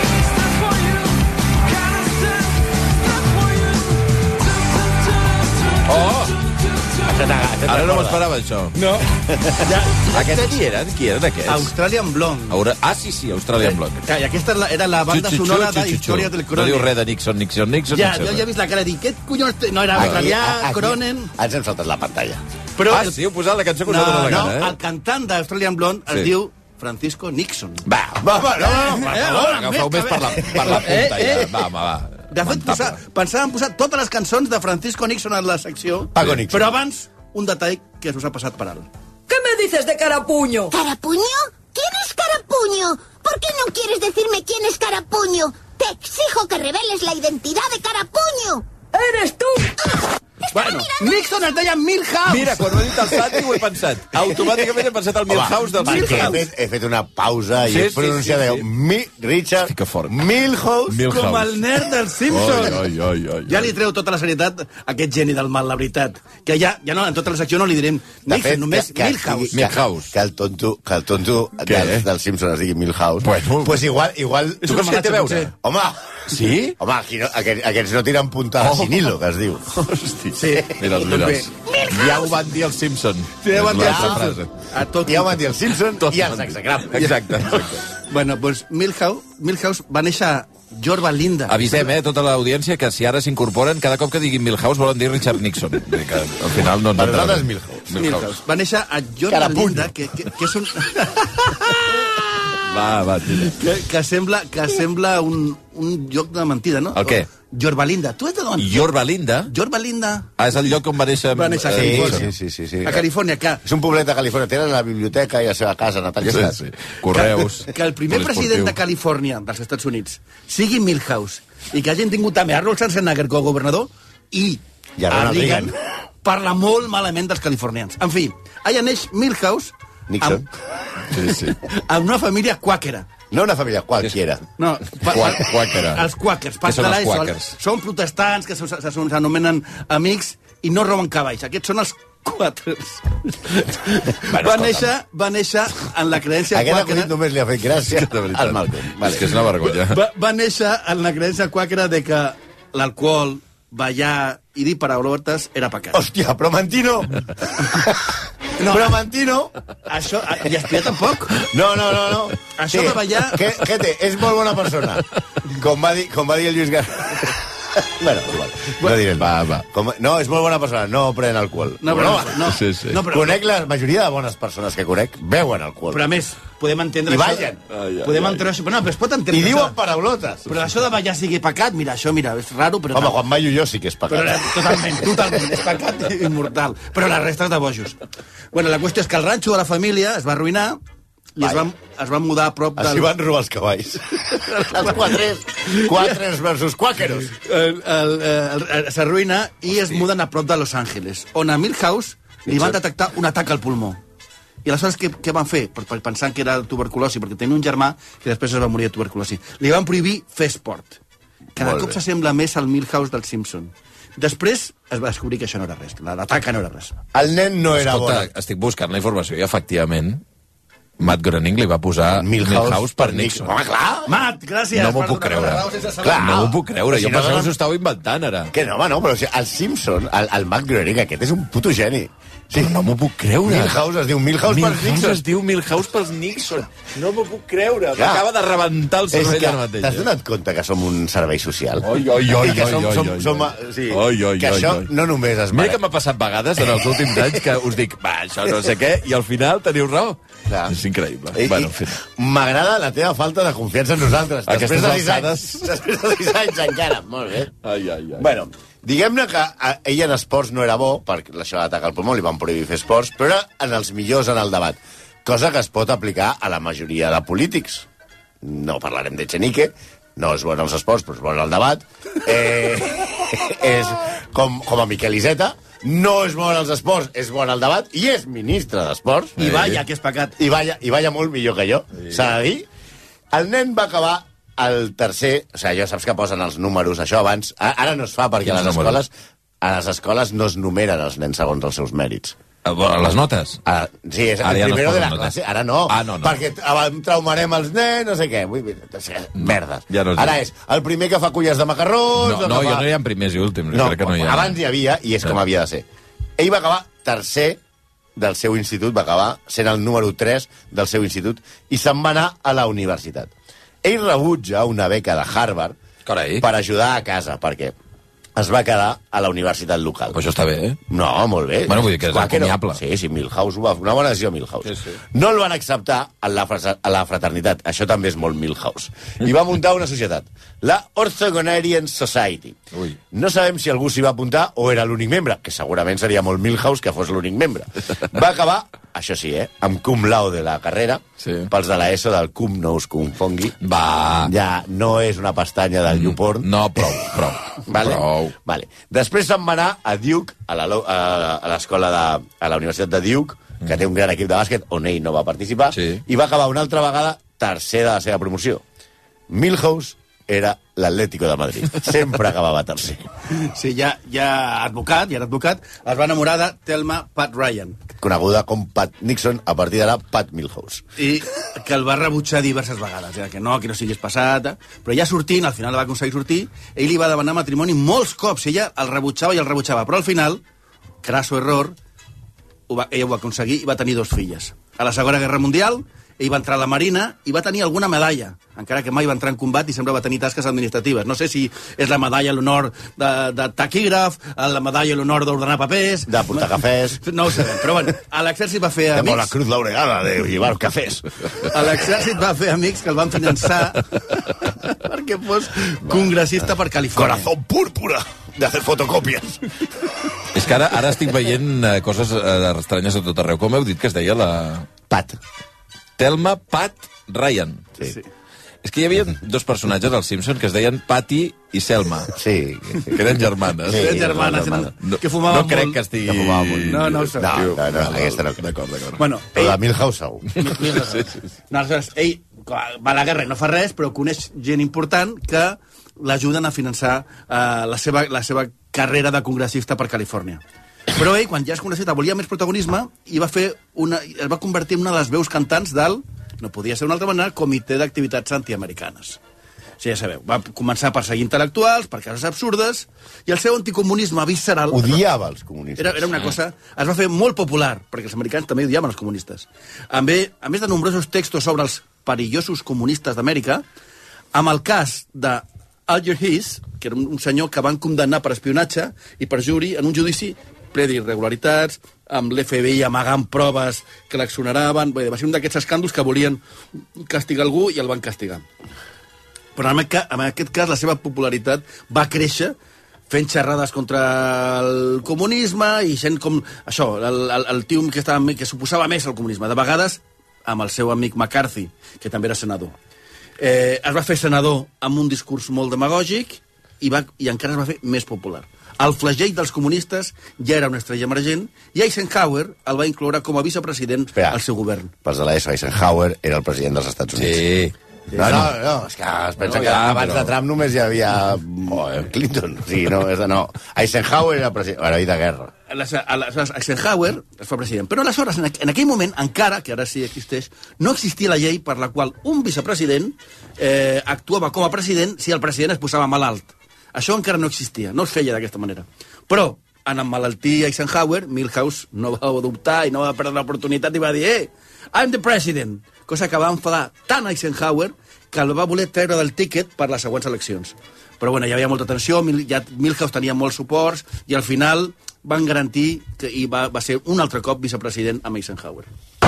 [SPEAKER 2] Oh! Ara no m'esperava, això.
[SPEAKER 17] No. Ja,
[SPEAKER 2] Aquests qui eren? Qui eren aquests?
[SPEAKER 17] Australian Blonde.
[SPEAKER 2] Aura... Ah, sí, sí, Australian Blonde.
[SPEAKER 17] Que, I aquesta era la, era la banda
[SPEAKER 2] Xuxu,
[SPEAKER 17] sonora
[SPEAKER 2] xuxu,
[SPEAKER 17] de
[SPEAKER 2] xuxu.
[SPEAKER 17] Història del
[SPEAKER 2] No
[SPEAKER 17] Cronen.
[SPEAKER 2] diu res de Nixon, Nixon, Nixon.
[SPEAKER 17] Ja,
[SPEAKER 2] Nixon.
[SPEAKER 17] jo ja he vist la cara de dir, què collons... No, era australià, Cronen...
[SPEAKER 4] Ens hem saltat la pantalla.
[SPEAKER 17] Però
[SPEAKER 2] Ah,
[SPEAKER 17] el-
[SPEAKER 2] sí, heu posat la cançó que us
[SPEAKER 17] No,
[SPEAKER 2] ha donat la
[SPEAKER 17] no,
[SPEAKER 2] gana, eh?
[SPEAKER 17] el cantant d'Australian Blonde es
[SPEAKER 2] Sí.
[SPEAKER 17] diu Francisco Nixon.
[SPEAKER 2] Va,
[SPEAKER 4] Va, va, no, no, no,
[SPEAKER 17] Eh,
[SPEAKER 4] per
[SPEAKER 17] eh,
[SPEAKER 4] favor.
[SPEAKER 17] eh,
[SPEAKER 2] agafeu més per la, per la punta,
[SPEAKER 17] Eh, eh.
[SPEAKER 2] ja. Va, home, va.
[SPEAKER 17] De fet, posar, pensàvem posar totes les cançons de Francisco Nixon en la secció,
[SPEAKER 4] Paco Nixon.
[SPEAKER 17] però abans, un detall que us ha passat per alt.
[SPEAKER 18] ¿Qué me dices de Carapuño?
[SPEAKER 19] ¿Carapuño? ¿Quién es Carapuño? ¿Por qué no quieres decirme quién es Carapuño? Te exijo que reveles la identidad de Carapuño.
[SPEAKER 18] ¡Eres tú!
[SPEAKER 17] Bueno, Nixon es deia Milhouse.
[SPEAKER 2] Mira, quan ho he dit al Santi ho he pensat. Automàticament he pensat al Milhouse del
[SPEAKER 4] perquè he
[SPEAKER 2] Simpsons.
[SPEAKER 4] fet, he fet una pausa i
[SPEAKER 2] Sí,
[SPEAKER 4] he
[SPEAKER 2] sí,
[SPEAKER 4] pronunciat
[SPEAKER 2] sí,
[SPEAKER 4] allò,
[SPEAKER 2] sí.
[SPEAKER 4] Mi, Richard
[SPEAKER 2] Hosti, que fort.
[SPEAKER 4] Milhouse.
[SPEAKER 2] Milhouse.
[SPEAKER 17] Com el nerd dels Simpsons.
[SPEAKER 2] Ai, ai, ai, ai.
[SPEAKER 17] Ja li treu tota la serietat a aquest geni del mal, la veritat. Que ja, ja no, en tota la secció no li direm
[SPEAKER 4] De
[SPEAKER 17] Nixon,
[SPEAKER 4] fet,
[SPEAKER 17] només
[SPEAKER 4] que, que,
[SPEAKER 17] Milhouse.
[SPEAKER 4] que,
[SPEAKER 2] Milhouse.
[SPEAKER 4] que el tonto, que el tonto
[SPEAKER 2] Què?
[SPEAKER 4] del, del Simpson es digui Milhouse.
[SPEAKER 2] Bueno.
[SPEAKER 4] pues igual... igual
[SPEAKER 17] És
[SPEAKER 2] Tu
[SPEAKER 17] un
[SPEAKER 2] creus que té a
[SPEAKER 17] homenatge,
[SPEAKER 2] veure?
[SPEAKER 17] potser.
[SPEAKER 4] Home,
[SPEAKER 2] Sí?
[SPEAKER 4] home aquí no, aquests, aquests no tiren puntada
[SPEAKER 2] Oh.
[SPEAKER 4] sin hilo, que es diu.
[SPEAKER 2] Hosti.
[SPEAKER 17] Sí.
[SPEAKER 2] Mira'ls, mira'ls. Ja ho van dir els Simpson.
[SPEAKER 17] Sí, ja ho van dir els
[SPEAKER 2] L'altra
[SPEAKER 17] Simpson.
[SPEAKER 2] frase.
[SPEAKER 17] A tot.
[SPEAKER 4] Ja ho van dir el Simpson
[SPEAKER 2] Tot
[SPEAKER 4] i
[SPEAKER 2] ho
[SPEAKER 4] els
[SPEAKER 2] van dir.
[SPEAKER 4] execrables.
[SPEAKER 2] Exacte, exacte.
[SPEAKER 17] Bueno, doncs Milhouse, Milhouse va néixer a Yorba Linda.
[SPEAKER 2] Avisem, eh, tota l'audiència, que si ara s'incorporen, cada cop que diguin Milhouse volen dir Richard Nixon. Vull dir que al final no ens
[SPEAKER 4] Per nosaltres,
[SPEAKER 2] entenem.
[SPEAKER 4] Milhouse.
[SPEAKER 17] Milhouse. Va néixer a Yorba
[SPEAKER 4] Carapuño.
[SPEAKER 17] Linda, que, que, que és un...
[SPEAKER 2] Va, va, tira.
[SPEAKER 17] que, que sembla, que sembla un, un lloc de mentida, no?
[SPEAKER 2] El què?
[SPEAKER 17] Yorba Linda. Tu ets d'on?
[SPEAKER 2] Yorba Linda?
[SPEAKER 17] Yorba Linda.
[SPEAKER 2] Ah, és el lloc on va néixer...
[SPEAKER 17] Va néixer a
[SPEAKER 2] eh,
[SPEAKER 17] Califòrnia.
[SPEAKER 4] Sí, sí, sí, sí.
[SPEAKER 17] A Califòrnia, que...
[SPEAKER 4] És un poblet de Califòrnia. Tenen la biblioteca i la seva casa natal. Ja
[SPEAKER 2] Sí,
[SPEAKER 4] saps.
[SPEAKER 2] sí. Correus.
[SPEAKER 17] Que, que el primer president de Califòrnia, dels Estats Units, sigui Milhouse, i que hagin tingut també Arnold Schwarzenegger com a governador, i,
[SPEAKER 4] I a Ronald Reagan.
[SPEAKER 17] parla molt malament dels californians. En fi, allà neix Milhouse
[SPEAKER 4] Nixon.
[SPEAKER 17] amb,
[SPEAKER 2] Sí, sí.
[SPEAKER 17] amb una família quàquera.
[SPEAKER 4] No una família qualquiera.
[SPEAKER 17] No,
[SPEAKER 2] Qua- quàquera.
[SPEAKER 17] Els quàquers.
[SPEAKER 2] Què són els
[SPEAKER 17] Pastelais,
[SPEAKER 2] quàquers?
[SPEAKER 17] Són protestants que s'anomenen amics i no roben cavalls. Aquests són els quàquers.
[SPEAKER 2] Bueno,
[SPEAKER 17] va,
[SPEAKER 2] escolta'm.
[SPEAKER 17] néixer, va néixer en la creencia
[SPEAKER 4] Aquest
[SPEAKER 17] quàquera...
[SPEAKER 4] acudit només li ha fet gràcia
[SPEAKER 2] De veritat.
[SPEAKER 4] al Malcolm.
[SPEAKER 2] És que és una vergonya.
[SPEAKER 17] Va, va néixer en la creencia quàquera de que l'alcohol, ballar i dir paraulotes era pecat.
[SPEAKER 4] Hòstia, però Mantino...
[SPEAKER 17] No.
[SPEAKER 4] Però Mantino...
[SPEAKER 17] Això, i espiar tampoc?
[SPEAKER 4] No, no, no, no.
[SPEAKER 17] Això de ballar...
[SPEAKER 4] Que, que té, és molt bona persona. Com va dir, com va dir el Lluís Gar... bueno, igual. No direm.
[SPEAKER 2] Va, va.
[SPEAKER 4] Com, no, és molt bona persona. No pren alcohol.
[SPEAKER 17] No, però, no, no,
[SPEAKER 2] Sí, sí.
[SPEAKER 17] no, però,
[SPEAKER 4] Conec la majoria de bones persones que conec beuen alcohol.
[SPEAKER 17] però a més, podem entendre
[SPEAKER 4] I
[SPEAKER 17] això...
[SPEAKER 4] ballen.
[SPEAKER 2] Ai, ai,
[SPEAKER 17] podem
[SPEAKER 2] ai.
[SPEAKER 17] entendre això... Però no, però es pot entendre
[SPEAKER 4] I diuen
[SPEAKER 17] això.
[SPEAKER 4] paraulotes.
[SPEAKER 17] Però això de ballar sigui pecat, mira, això, mira, és raro, però...
[SPEAKER 4] Home, Juan Mayo jo sí que és pecat.
[SPEAKER 17] Però, totalment, totalment, és pecat immortal. Però la resta és de bojos. Bueno, la qüestió és que el ranxo de la família es va arruïnar i es van, es van mudar a prop del...
[SPEAKER 4] Així van robar els cavalls. els quatres. Quatres versus quàqueros.
[SPEAKER 17] El- el- el- el- S'arruïna i es muden a prop de Los Angeles, on a Milhouse li van detectar un atac al pulmó. I aleshores què, què van fer? Per, per pensar que era tuberculosi, perquè tenia un germà que després es va morir de tuberculosi. Li van prohibir fer esport. Cada cop s'assembla més al Milhouse del Simpson. Després es va descobrir que això no era res, la taca no era res.
[SPEAKER 4] El nen no era
[SPEAKER 2] Escolta,
[SPEAKER 4] bo.
[SPEAKER 2] estic buscant la informació i, efectivament, Matt Groening li va posar
[SPEAKER 4] Milhouse,
[SPEAKER 2] Milhouse per Nixon.
[SPEAKER 4] Home, clar!
[SPEAKER 17] Matt, gràcies!
[SPEAKER 2] No m'ho puc creure.
[SPEAKER 4] Clar,
[SPEAKER 2] no m'ho puc creure.
[SPEAKER 4] si
[SPEAKER 2] Jo
[SPEAKER 4] no
[SPEAKER 2] pensava
[SPEAKER 4] donen-
[SPEAKER 2] que s'ho estàu inventant, ara.
[SPEAKER 4] Que no, home, no, però o sigui, el Simpson, el, el Matt Groening, aquest és un puto geni. Sí.
[SPEAKER 2] No m'ho puc creure.
[SPEAKER 4] Milhouse es diu Milhouse,
[SPEAKER 2] Milhouse
[SPEAKER 4] per Nixon.
[SPEAKER 2] es diu Milhouse pels Nixon. No m'ho puc creure.
[SPEAKER 4] Clar.
[SPEAKER 2] M'acaba de rebentar el
[SPEAKER 4] És
[SPEAKER 2] cervell
[SPEAKER 4] que
[SPEAKER 2] ara mateix.
[SPEAKER 4] t'has donat compte que som un servei social?
[SPEAKER 2] Oi, oi, oi,
[SPEAKER 4] I que
[SPEAKER 2] oi,
[SPEAKER 4] som,
[SPEAKER 2] oi,
[SPEAKER 4] som,
[SPEAKER 2] oi,
[SPEAKER 4] som,
[SPEAKER 2] oi.
[SPEAKER 4] sí,
[SPEAKER 2] Oi, oi,
[SPEAKER 4] que
[SPEAKER 2] oi,
[SPEAKER 4] això
[SPEAKER 2] oi.
[SPEAKER 4] no només es
[SPEAKER 2] Mira que m'ha passat vegades en els últims anys que us dic, va, això no sé què, i al final teniu raó.
[SPEAKER 4] Clar.
[SPEAKER 2] És increïble.
[SPEAKER 4] I,
[SPEAKER 2] bueno,
[SPEAKER 4] i
[SPEAKER 2] en fi.
[SPEAKER 4] M'agrada la teva falta de confiança en nosaltres.
[SPEAKER 2] Aquestes
[SPEAKER 4] Després de sis
[SPEAKER 2] alçades.
[SPEAKER 4] anys. Després de sis anys encara. Molt bé.
[SPEAKER 2] Ai, ai, ai.
[SPEAKER 4] Bueno, diguem-ne que a, ell en esports no era bo, perquè això d'atacar el pulmó li van prohibir fer esports, però era en els millors en el debat, cosa que es pot aplicar a la majoria de polítics. No parlarem d'Echenique, no és bon als esports, però és bon al debat. Eh, és com, com a Miquel Iceta, no és bon als esports, és bon al debat, i és ministre d'esports.
[SPEAKER 17] I vaya, que és pecat.
[SPEAKER 4] I vaya, i vaya molt millor que jo, s'ha de dir. El nen va acabar el tercer, o sigui, ja saps que posen els números, això abans, ara no es fa perquè a les escoles, a les escoles no es numeren els nens segons els seus mèrits.
[SPEAKER 2] A les notes?
[SPEAKER 4] Ah, sí, és el
[SPEAKER 2] Ara ja no es
[SPEAKER 4] primero de la
[SPEAKER 2] posen notes.
[SPEAKER 4] classe. Ara no,
[SPEAKER 2] Ah, no, no.
[SPEAKER 4] perquè ab- traumarem els nens, no sé què. Vull dir, o sigui, merdes.
[SPEAKER 2] Ja no és
[SPEAKER 4] Ara
[SPEAKER 2] igual.
[SPEAKER 4] és el primer que fa culles de macarrons...
[SPEAKER 2] No,
[SPEAKER 4] el
[SPEAKER 2] no,
[SPEAKER 4] que
[SPEAKER 2] jo
[SPEAKER 4] fa...
[SPEAKER 2] no hi ha primers i últims.
[SPEAKER 4] No,
[SPEAKER 2] crec que no hi ha.
[SPEAKER 4] abans hi havia, i és com havia de ser. Ell va acabar tercer del seu institut, va acabar sent el número tres del seu institut, i se'n va anar a la universitat. Ell rebutja una beca de Harvard
[SPEAKER 2] Carai.
[SPEAKER 4] per ajudar a casa, perquè es va quedar a la universitat local.
[SPEAKER 2] Però això està bé, eh?
[SPEAKER 4] No, molt bé.
[SPEAKER 2] Bueno, vull dir que és
[SPEAKER 4] Clar no.
[SPEAKER 2] encomiable.
[SPEAKER 4] Sí, sí, Milhouse ho va fer. Una bona decisió, Milhouse.
[SPEAKER 2] Sí, sí.
[SPEAKER 4] No el van acceptar a la, fra- a la fraternitat. Això també és molt Milhouse. I va muntar una societat, la Orthogonarian Society.
[SPEAKER 2] Ui.
[SPEAKER 4] No sabem si algú s'hi va apuntar o era l'únic membre, que segurament seria molt Milhouse que fos l'únic membre. Va acabar, això sí, eh, amb cum laude la carrera,
[SPEAKER 2] Sí.
[SPEAKER 4] pels de l'ESO del cum no us confongui.
[SPEAKER 2] Va.
[SPEAKER 4] Ja no és una pestanya del YouPorn.
[SPEAKER 2] No, prou, prou.
[SPEAKER 4] Vale?
[SPEAKER 2] Prou.
[SPEAKER 4] Vale. Després se'n va anar a Duke, a la- a a l'escola de... a la Universitat de Duke, que té un gran equip de bàsquet, on ell no va participar,
[SPEAKER 2] Sí.
[SPEAKER 4] i va acabar una altra vegada tercer de la seva promoció. Milhouse era l'Atlético de Madrid. Sempre acabava tercer.
[SPEAKER 17] Sí, ja, ja advocat, ja era advocat, es va enamorar de Thelma Pat Ryan,
[SPEAKER 4] Coneguda com Pat Nixon, a partir d'ara Pat Milhouse.
[SPEAKER 17] i que el va rebutjar diverses vegades, eh? que no, que no siguis passat, eh? però ja sortint, al final va aconseguir sortir, ell li va demanar matrimoni molts cops, ella el rebutjava i el rebutjava, però al final, crasso error, ho va, ella ho va aconseguir i va tenir dos filles. A la Segona Guerra Mundial, ell va entrar a la Marina i va tenir alguna medalla, encara que mai va entrar en combat i sempre va tenir tasques administratives. No sé si és la medalla a l'honor de, de taquígraf, la medalla a l'honor d'ordenar papers...
[SPEAKER 4] De portar cafès.
[SPEAKER 17] No ho sabem, però bueno, a l'exèrcit va fer
[SPEAKER 4] Tengo
[SPEAKER 17] amics...
[SPEAKER 4] la cruz laureada de llevar cafès.
[SPEAKER 17] A l'exèrcit va fer amics que el van finançar perquè fos congressista per Califòrnia.
[SPEAKER 4] Corazón púrpura de hacer fotocopias.
[SPEAKER 2] És que ara, ara estic veient eh, coses eh, estranyes a tot arreu. Com heu dit que es deia la...
[SPEAKER 4] Pat.
[SPEAKER 2] Thelma Pat Ryan.
[SPEAKER 4] Sí.
[SPEAKER 17] Sí.
[SPEAKER 2] És que hi havia dos personatges als Simpsons que es deien Patty i Selma.
[SPEAKER 4] Sí.
[SPEAKER 2] Que eren germanes.
[SPEAKER 17] Sí, eren germanes,
[SPEAKER 4] germanes.
[SPEAKER 2] No,
[SPEAKER 17] que fumaven
[SPEAKER 2] no crec
[SPEAKER 17] molt.
[SPEAKER 2] que estigui...
[SPEAKER 4] Que fumaven molt.
[SPEAKER 17] No, no ho sé.
[SPEAKER 4] No, no, no, aquesta no.
[SPEAKER 2] D'acord, d'acord.
[SPEAKER 17] Bueno,
[SPEAKER 4] Però
[SPEAKER 17] ell,
[SPEAKER 4] de Milhouse segur.
[SPEAKER 2] Sí, sí, sí.
[SPEAKER 17] no, aleshores, ell va a la guerra i no fa res, però coneix gent important que l'ajuden a finançar uh, la, seva, la seva carrera de congressista per Califòrnia. Però ell, quan ja és congressista, volia més protagonisme i va fer una, es va convertir en una de les veus cantants del, no podia ser d'una altra manera, Comitè d'Activitats Antiamericanes. O sigui, ja sabeu, va començar a perseguir intel·lectuals, per cases absurdes, i el seu anticomunisme visceral...
[SPEAKER 4] Odiava els comunistes.
[SPEAKER 17] Era, era una cosa... Es va fer molt popular, perquè els americans també odiaven els comunistes. A més, a més de nombrosos textos sobre els perillosos comunistes d'Amèrica, amb el cas de Alger Hiss, que era un, un senyor que van condemnar per espionatge i per juri en un judici ple d'irregularitats, amb l'F B I amagant proves que l'exoneraven... Bé, va ser un d'aquests escàndols que volien castigar algú i el van castigar. Però en aquest, en aquest cas la seva popularitat va créixer fent xerrades contra el comunisme i sent com... Això, el, el, el tio que, estava, que suposava més al comunisme. De vegades, amb el seu amic McCarthy, que també era senador. Eh, es va fer senador amb un discurs molt demagògic i, va, i encara es va fer més popular. El flagell dels comunistes ja era una estrella emergent i Eisenhower el va incloure com a vicepresident al seu govern.
[SPEAKER 20] Pels de l'ESO, Eisenhower era el president dels Estats Units.
[SPEAKER 2] Sí.
[SPEAKER 20] No, no, no, és que es pensa no, que ja, abans però... de Trump només hi havia oh, Clinton. Sí, no, és de no. Eisenhower era el president, heroi de guerra.
[SPEAKER 17] Aleshores, Eisenhower es fa president. Però aleshores, en aquell moment, encara, que ara sí existeix, no existia la llei per la qual un vicepresident eh, actuava com a president si el president es posava malalt. Això encara no existia, no es feia d'aquesta manera. Però, en emmalaltir Eisenhower, Milhouse no va dubtar i no va perdre l'oportunitat i va dir «Eh, I'm the president!» Cosa que va enfadar tant Eisenhower que el va voler treure del tíquet per les següents eleccions. Però bueno, hi havia molta tensió, ja Milhouse tenia molts suports i al final van garantir que i va, va ser un altre cop vicepresident amb Eisenhower.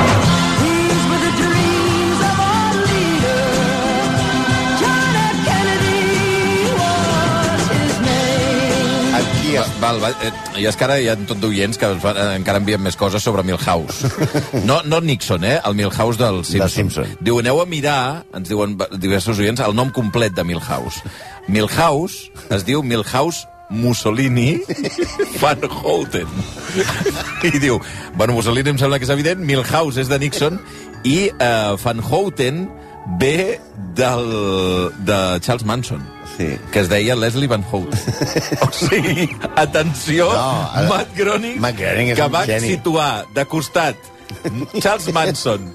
[SPEAKER 2] Val, val, eh, i és que ara hi ha tot d'oients que fan, eh, encara envien més coses sobre Milhouse. No, no Nixon, eh? El Milhouse del Simpson.
[SPEAKER 20] Simpson.
[SPEAKER 2] Diu, aneu a mirar, ens diuen diversos oients, el nom complet de Milhouse. Milhouse es diu Milhouse Mussolini Van Houten. I diu, bueno, Mussolini em sembla que és evident, Milhouse és de Nixon i eh, Van Houten ve del, de Charles Manson. Sí. Que es deia Leslie Van Houten. O sigui, atenció, no, el... Matt Groening,
[SPEAKER 20] Matt Groening
[SPEAKER 2] que va geni. situar de costat Charles Manson,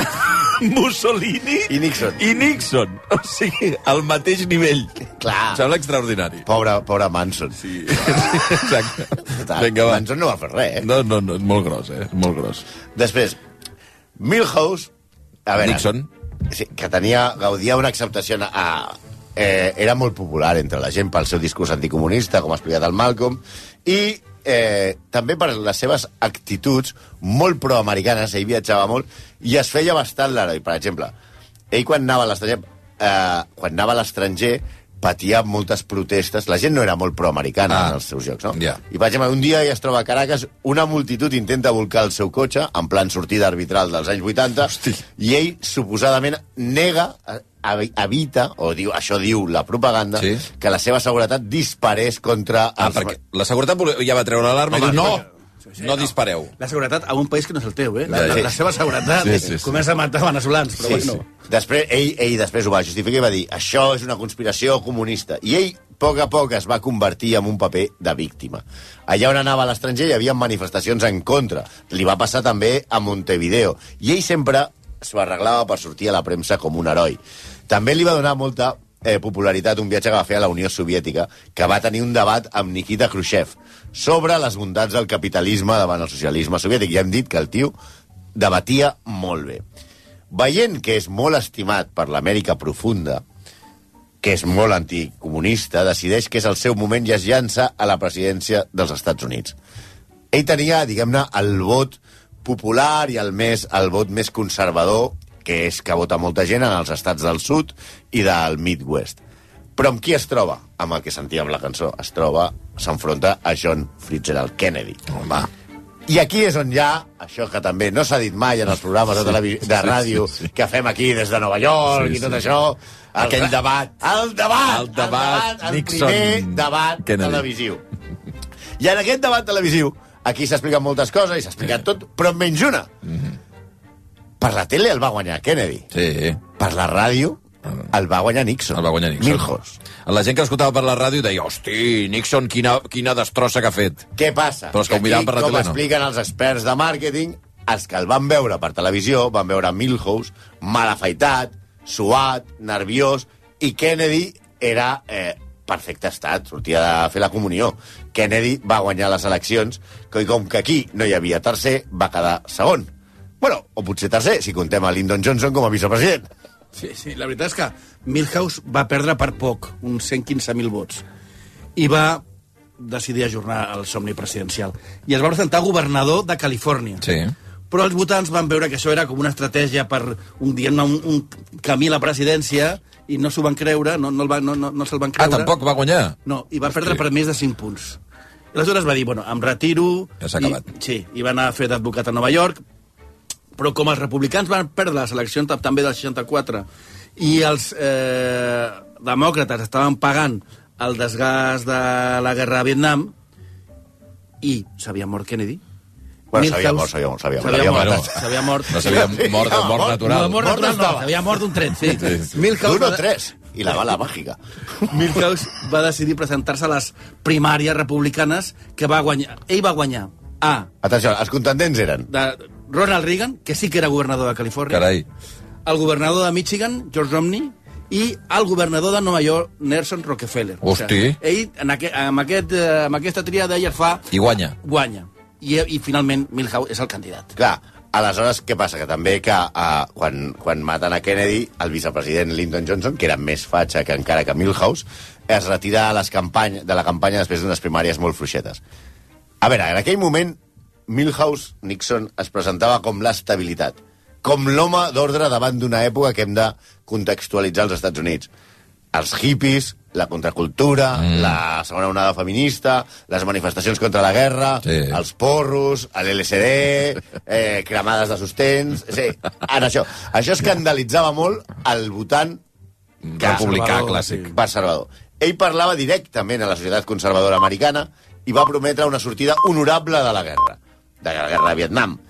[SPEAKER 2] Mussolini
[SPEAKER 20] i Nixon.
[SPEAKER 2] I Nixon. O sigui, al mateix nivell.
[SPEAKER 20] Clar.
[SPEAKER 2] Em sembla extraordinari.
[SPEAKER 20] Pobre, pobre Manson.
[SPEAKER 2] Sí. Exacte.
[SPEAKER 20] Vinga, Manson no va fer res, eh?
[SPEAKER 2] No, no, no, és molt gros, eh? És molt gros.
[SPEAKER 20] Després, Milhouse... A veure,
[SPEAKER 2] Nixon.
[SPEAKER 20] Sí, que tenia, gaudia una acceptació a... Eh, era molt popular entre la gent pel seu discurs anticomunista, com ha explicat el Malcolm, i eh, també per les seves actituds molt proamericanes. Ell viatjava molt i es feia bastant l'heroi. Per exemple, ell quan anava a l'estranger, eh, quan anava a l'estranger patia moltes protestes. La gent no era molt proamericana ah. en els seus jocs, no?
[SPEAKER 2] Yeah.
[SPEAKER 20] I, per exemple, un dia ja es troba a Caracas, una multitud intenta volcar el seu cotxe, en plan sortida arbitral dels anys vuitanta, Hosti. I ell, suposadament, nega... evita, o diu, això diu la propaganda, sí. que la seva seguretat disparés contra...
[SPEAKER 2] Ah, els... perquè la seguretat ja va treure l'alarma i diu, no, sí, no, no dispareu.
[SPEAKER 17] La seguretat a un país que no és el teu, eh? La, la, la seva seguretat sí, sí, sí. comença a matar veneçolans, però sí, bueno.
[SPEAKER 20] Sí. Després, ell, ell després ho va justificar i va dir, això és una conspiració comunista. I ell, a poc a poc, es va convertir en un paper de víctima. Allà on anava a l'estranger hi havia manifestacions en contra. Li va passar també a Montevideo. I ell sempre s'ho arreglava per sortir a la premsa com un heroi. També li va donar molta eh, popularitat un viatge que va fer a la Unió Soviètica, que va tenir un debat amb Nikita Khrushchev sobre les bondats del capitalisme davant el socialisme soviètic. Ja hem dit que el tio debatia molt bé. Veient que és molt estimat per l'Amèrica profunda, que és molt anticomunista, decideix que és el seu moment i es llança a la presidència dels Estats Units. Ell tenia, diguem-ne, el vot popular i el, més, el vot més conservador, que és que vota molta gent en els estats del sud i del Midwest. Però amb qui es troba? Amb el que sentíem la cançó. Es troba, s'enfronta a John Fitzgerald Kennedy.
[SPEAKER 2] Home.
[SPEAKER 20] I aquí és on hi ha, això que també no s'ha dit mai en els programes de, televi- de ràdio sí, sí, sí. que fem aquí des de Nova York sí, i tot sí. això... El,
[SPEAKER 2] Aquell debat.
[SPEAKER 20] El debat.
[SPEAKER 2] El debat.
[SPEAKER 20] El, debat, el primer debat Kennedy. televisiu. I en aquest debat televisiu, aquí s'expliquen moltes coses i s'ha explicat tot, però menys una. Mm-hmm. Per la tele el va guanyar Kennedy.
[SPEAKER 2] Sí.
[SPEAKER 20] Per la ràdio el va guanyar Nixon.
[SPEAKER 2] El va guanyar Nixon.
[SPEAKER 20] Milhouse.
[SPEAKER 2] La gent que escoltava per la ràdio deia, hosti, Nixon, quina, quina destrossa que ha fet.
[SPEAKER 20] Què passa?
[SPEAKER 2] Però és que ho miraven per la tele, no?
[SPEAKER 20] Com expliquen els experts de màrqueting, els que el van veure per televisió van veure Milhouse mal afaitat, suat, nerviós, i Kennedy era eh, perfecte estat, sortia de fer la comunió. Kennedy va guanyar les eleccions, i com que aquí no hi havia tercer, va quedar segon. Bueno, o potser tercer, si contem a Lyndon Johnson com a vicepresident.
[SPEAKER 17] Sí, sí, la veritat és que Milhouse va perdre per poc, uns cent quinze mil vots, i va decidir ajornar el somni presidencial. I es va presentar governador de Califòrnia.
[SPEAKER 2] Sí.
[SPEAKER 17] Però els votants van veure que això era com una estratègia per un, un, un camí a la presidència i no s'ho van creure, no, no, el va, no, no, no se'l van creure.
[SPEAKER 2] Ah, tampoc va guanyar?
[SPEAKER 17] No, i va Hosti. perdre per més de cinc punts. I aleshores va dir, bueno, em retiro...
[SPEAKER 2] Ja s'ha acabat.
[SPEAKER 17] I, sí, i va anar a fer d'advocat a Nova York, però com els republicans van perdre les eleccions també del seixanta-quatre i els eh, demòcrates estaven pagant el desgast de la guerra a Vietnam, i s'havia mort Kennedy.
[SPEAKER 20] Bueno, s'havia mort, s'havia mort, s'havia mort.
[SPEAKER 17] S'havia mort, s'havia mort.
[SPEAKER 2] No s'havia mort de mort natural.
[SPEAKER 17] No, mort natural no, s'havia mort d'un tret, sí.
[SPEAKER 20] Milhouse... D'un o tres, i la bala màgica.
[SPEAKER 17] Milhouse va decidir presentar-se a les primàries republicanes que va guanyar. Ell va guanyar a...
[SPEAKER 20] Atenció, els contendents eren...
[SPEAKER 17] De Ronald Reagan, que sí que era governador de Califòrnia.
[SPEAKER 2] Carai.
[SPEAKER 17] El governador de Michigan, George Romney, i el governador de Nova York, Nelson Rockefeller.
[SPEAKER 2] Hosti.
[SPEAKER 17] O sigui, ell, en aqu amb, aquest, eh, amb aquesta tríada, ell fa...
[SPEAKER 2] I guanya.
[SPEAKER 17] Guanya. I, i finalment Milhouse és el candidat.
[SPEAKER 20] Clar, aleshores, què passa? Que també que uh, quan, quan maten a Kennedy, el vicepresident Lyndon Johnson, que era més fatxa que encara que Milhouse, es retira a les campany, de la campanya després d'unes primàries molt fluixetes. A veure, en aquell moment, Milhouse Nixon es presentava com l'estabilitat, com l'home d'ordre davant d'una època que hem de contextualitzar als Estats Units. Els hippies, la contracultura, mm. la segona onada feminista, les manifestacions contra la guerra, sí. els porros, l'L S D, eh, cremades de sostens... Sí, ara això. Això escandalitzava molt el votant
[SPEAKER 2] republicà clàssic.
[SPEAKER 20] Conservador. Ell parlava directament a la societat conservadora americana i va prometre una sortida honorable de la guerra, de la guerra de Vietnam.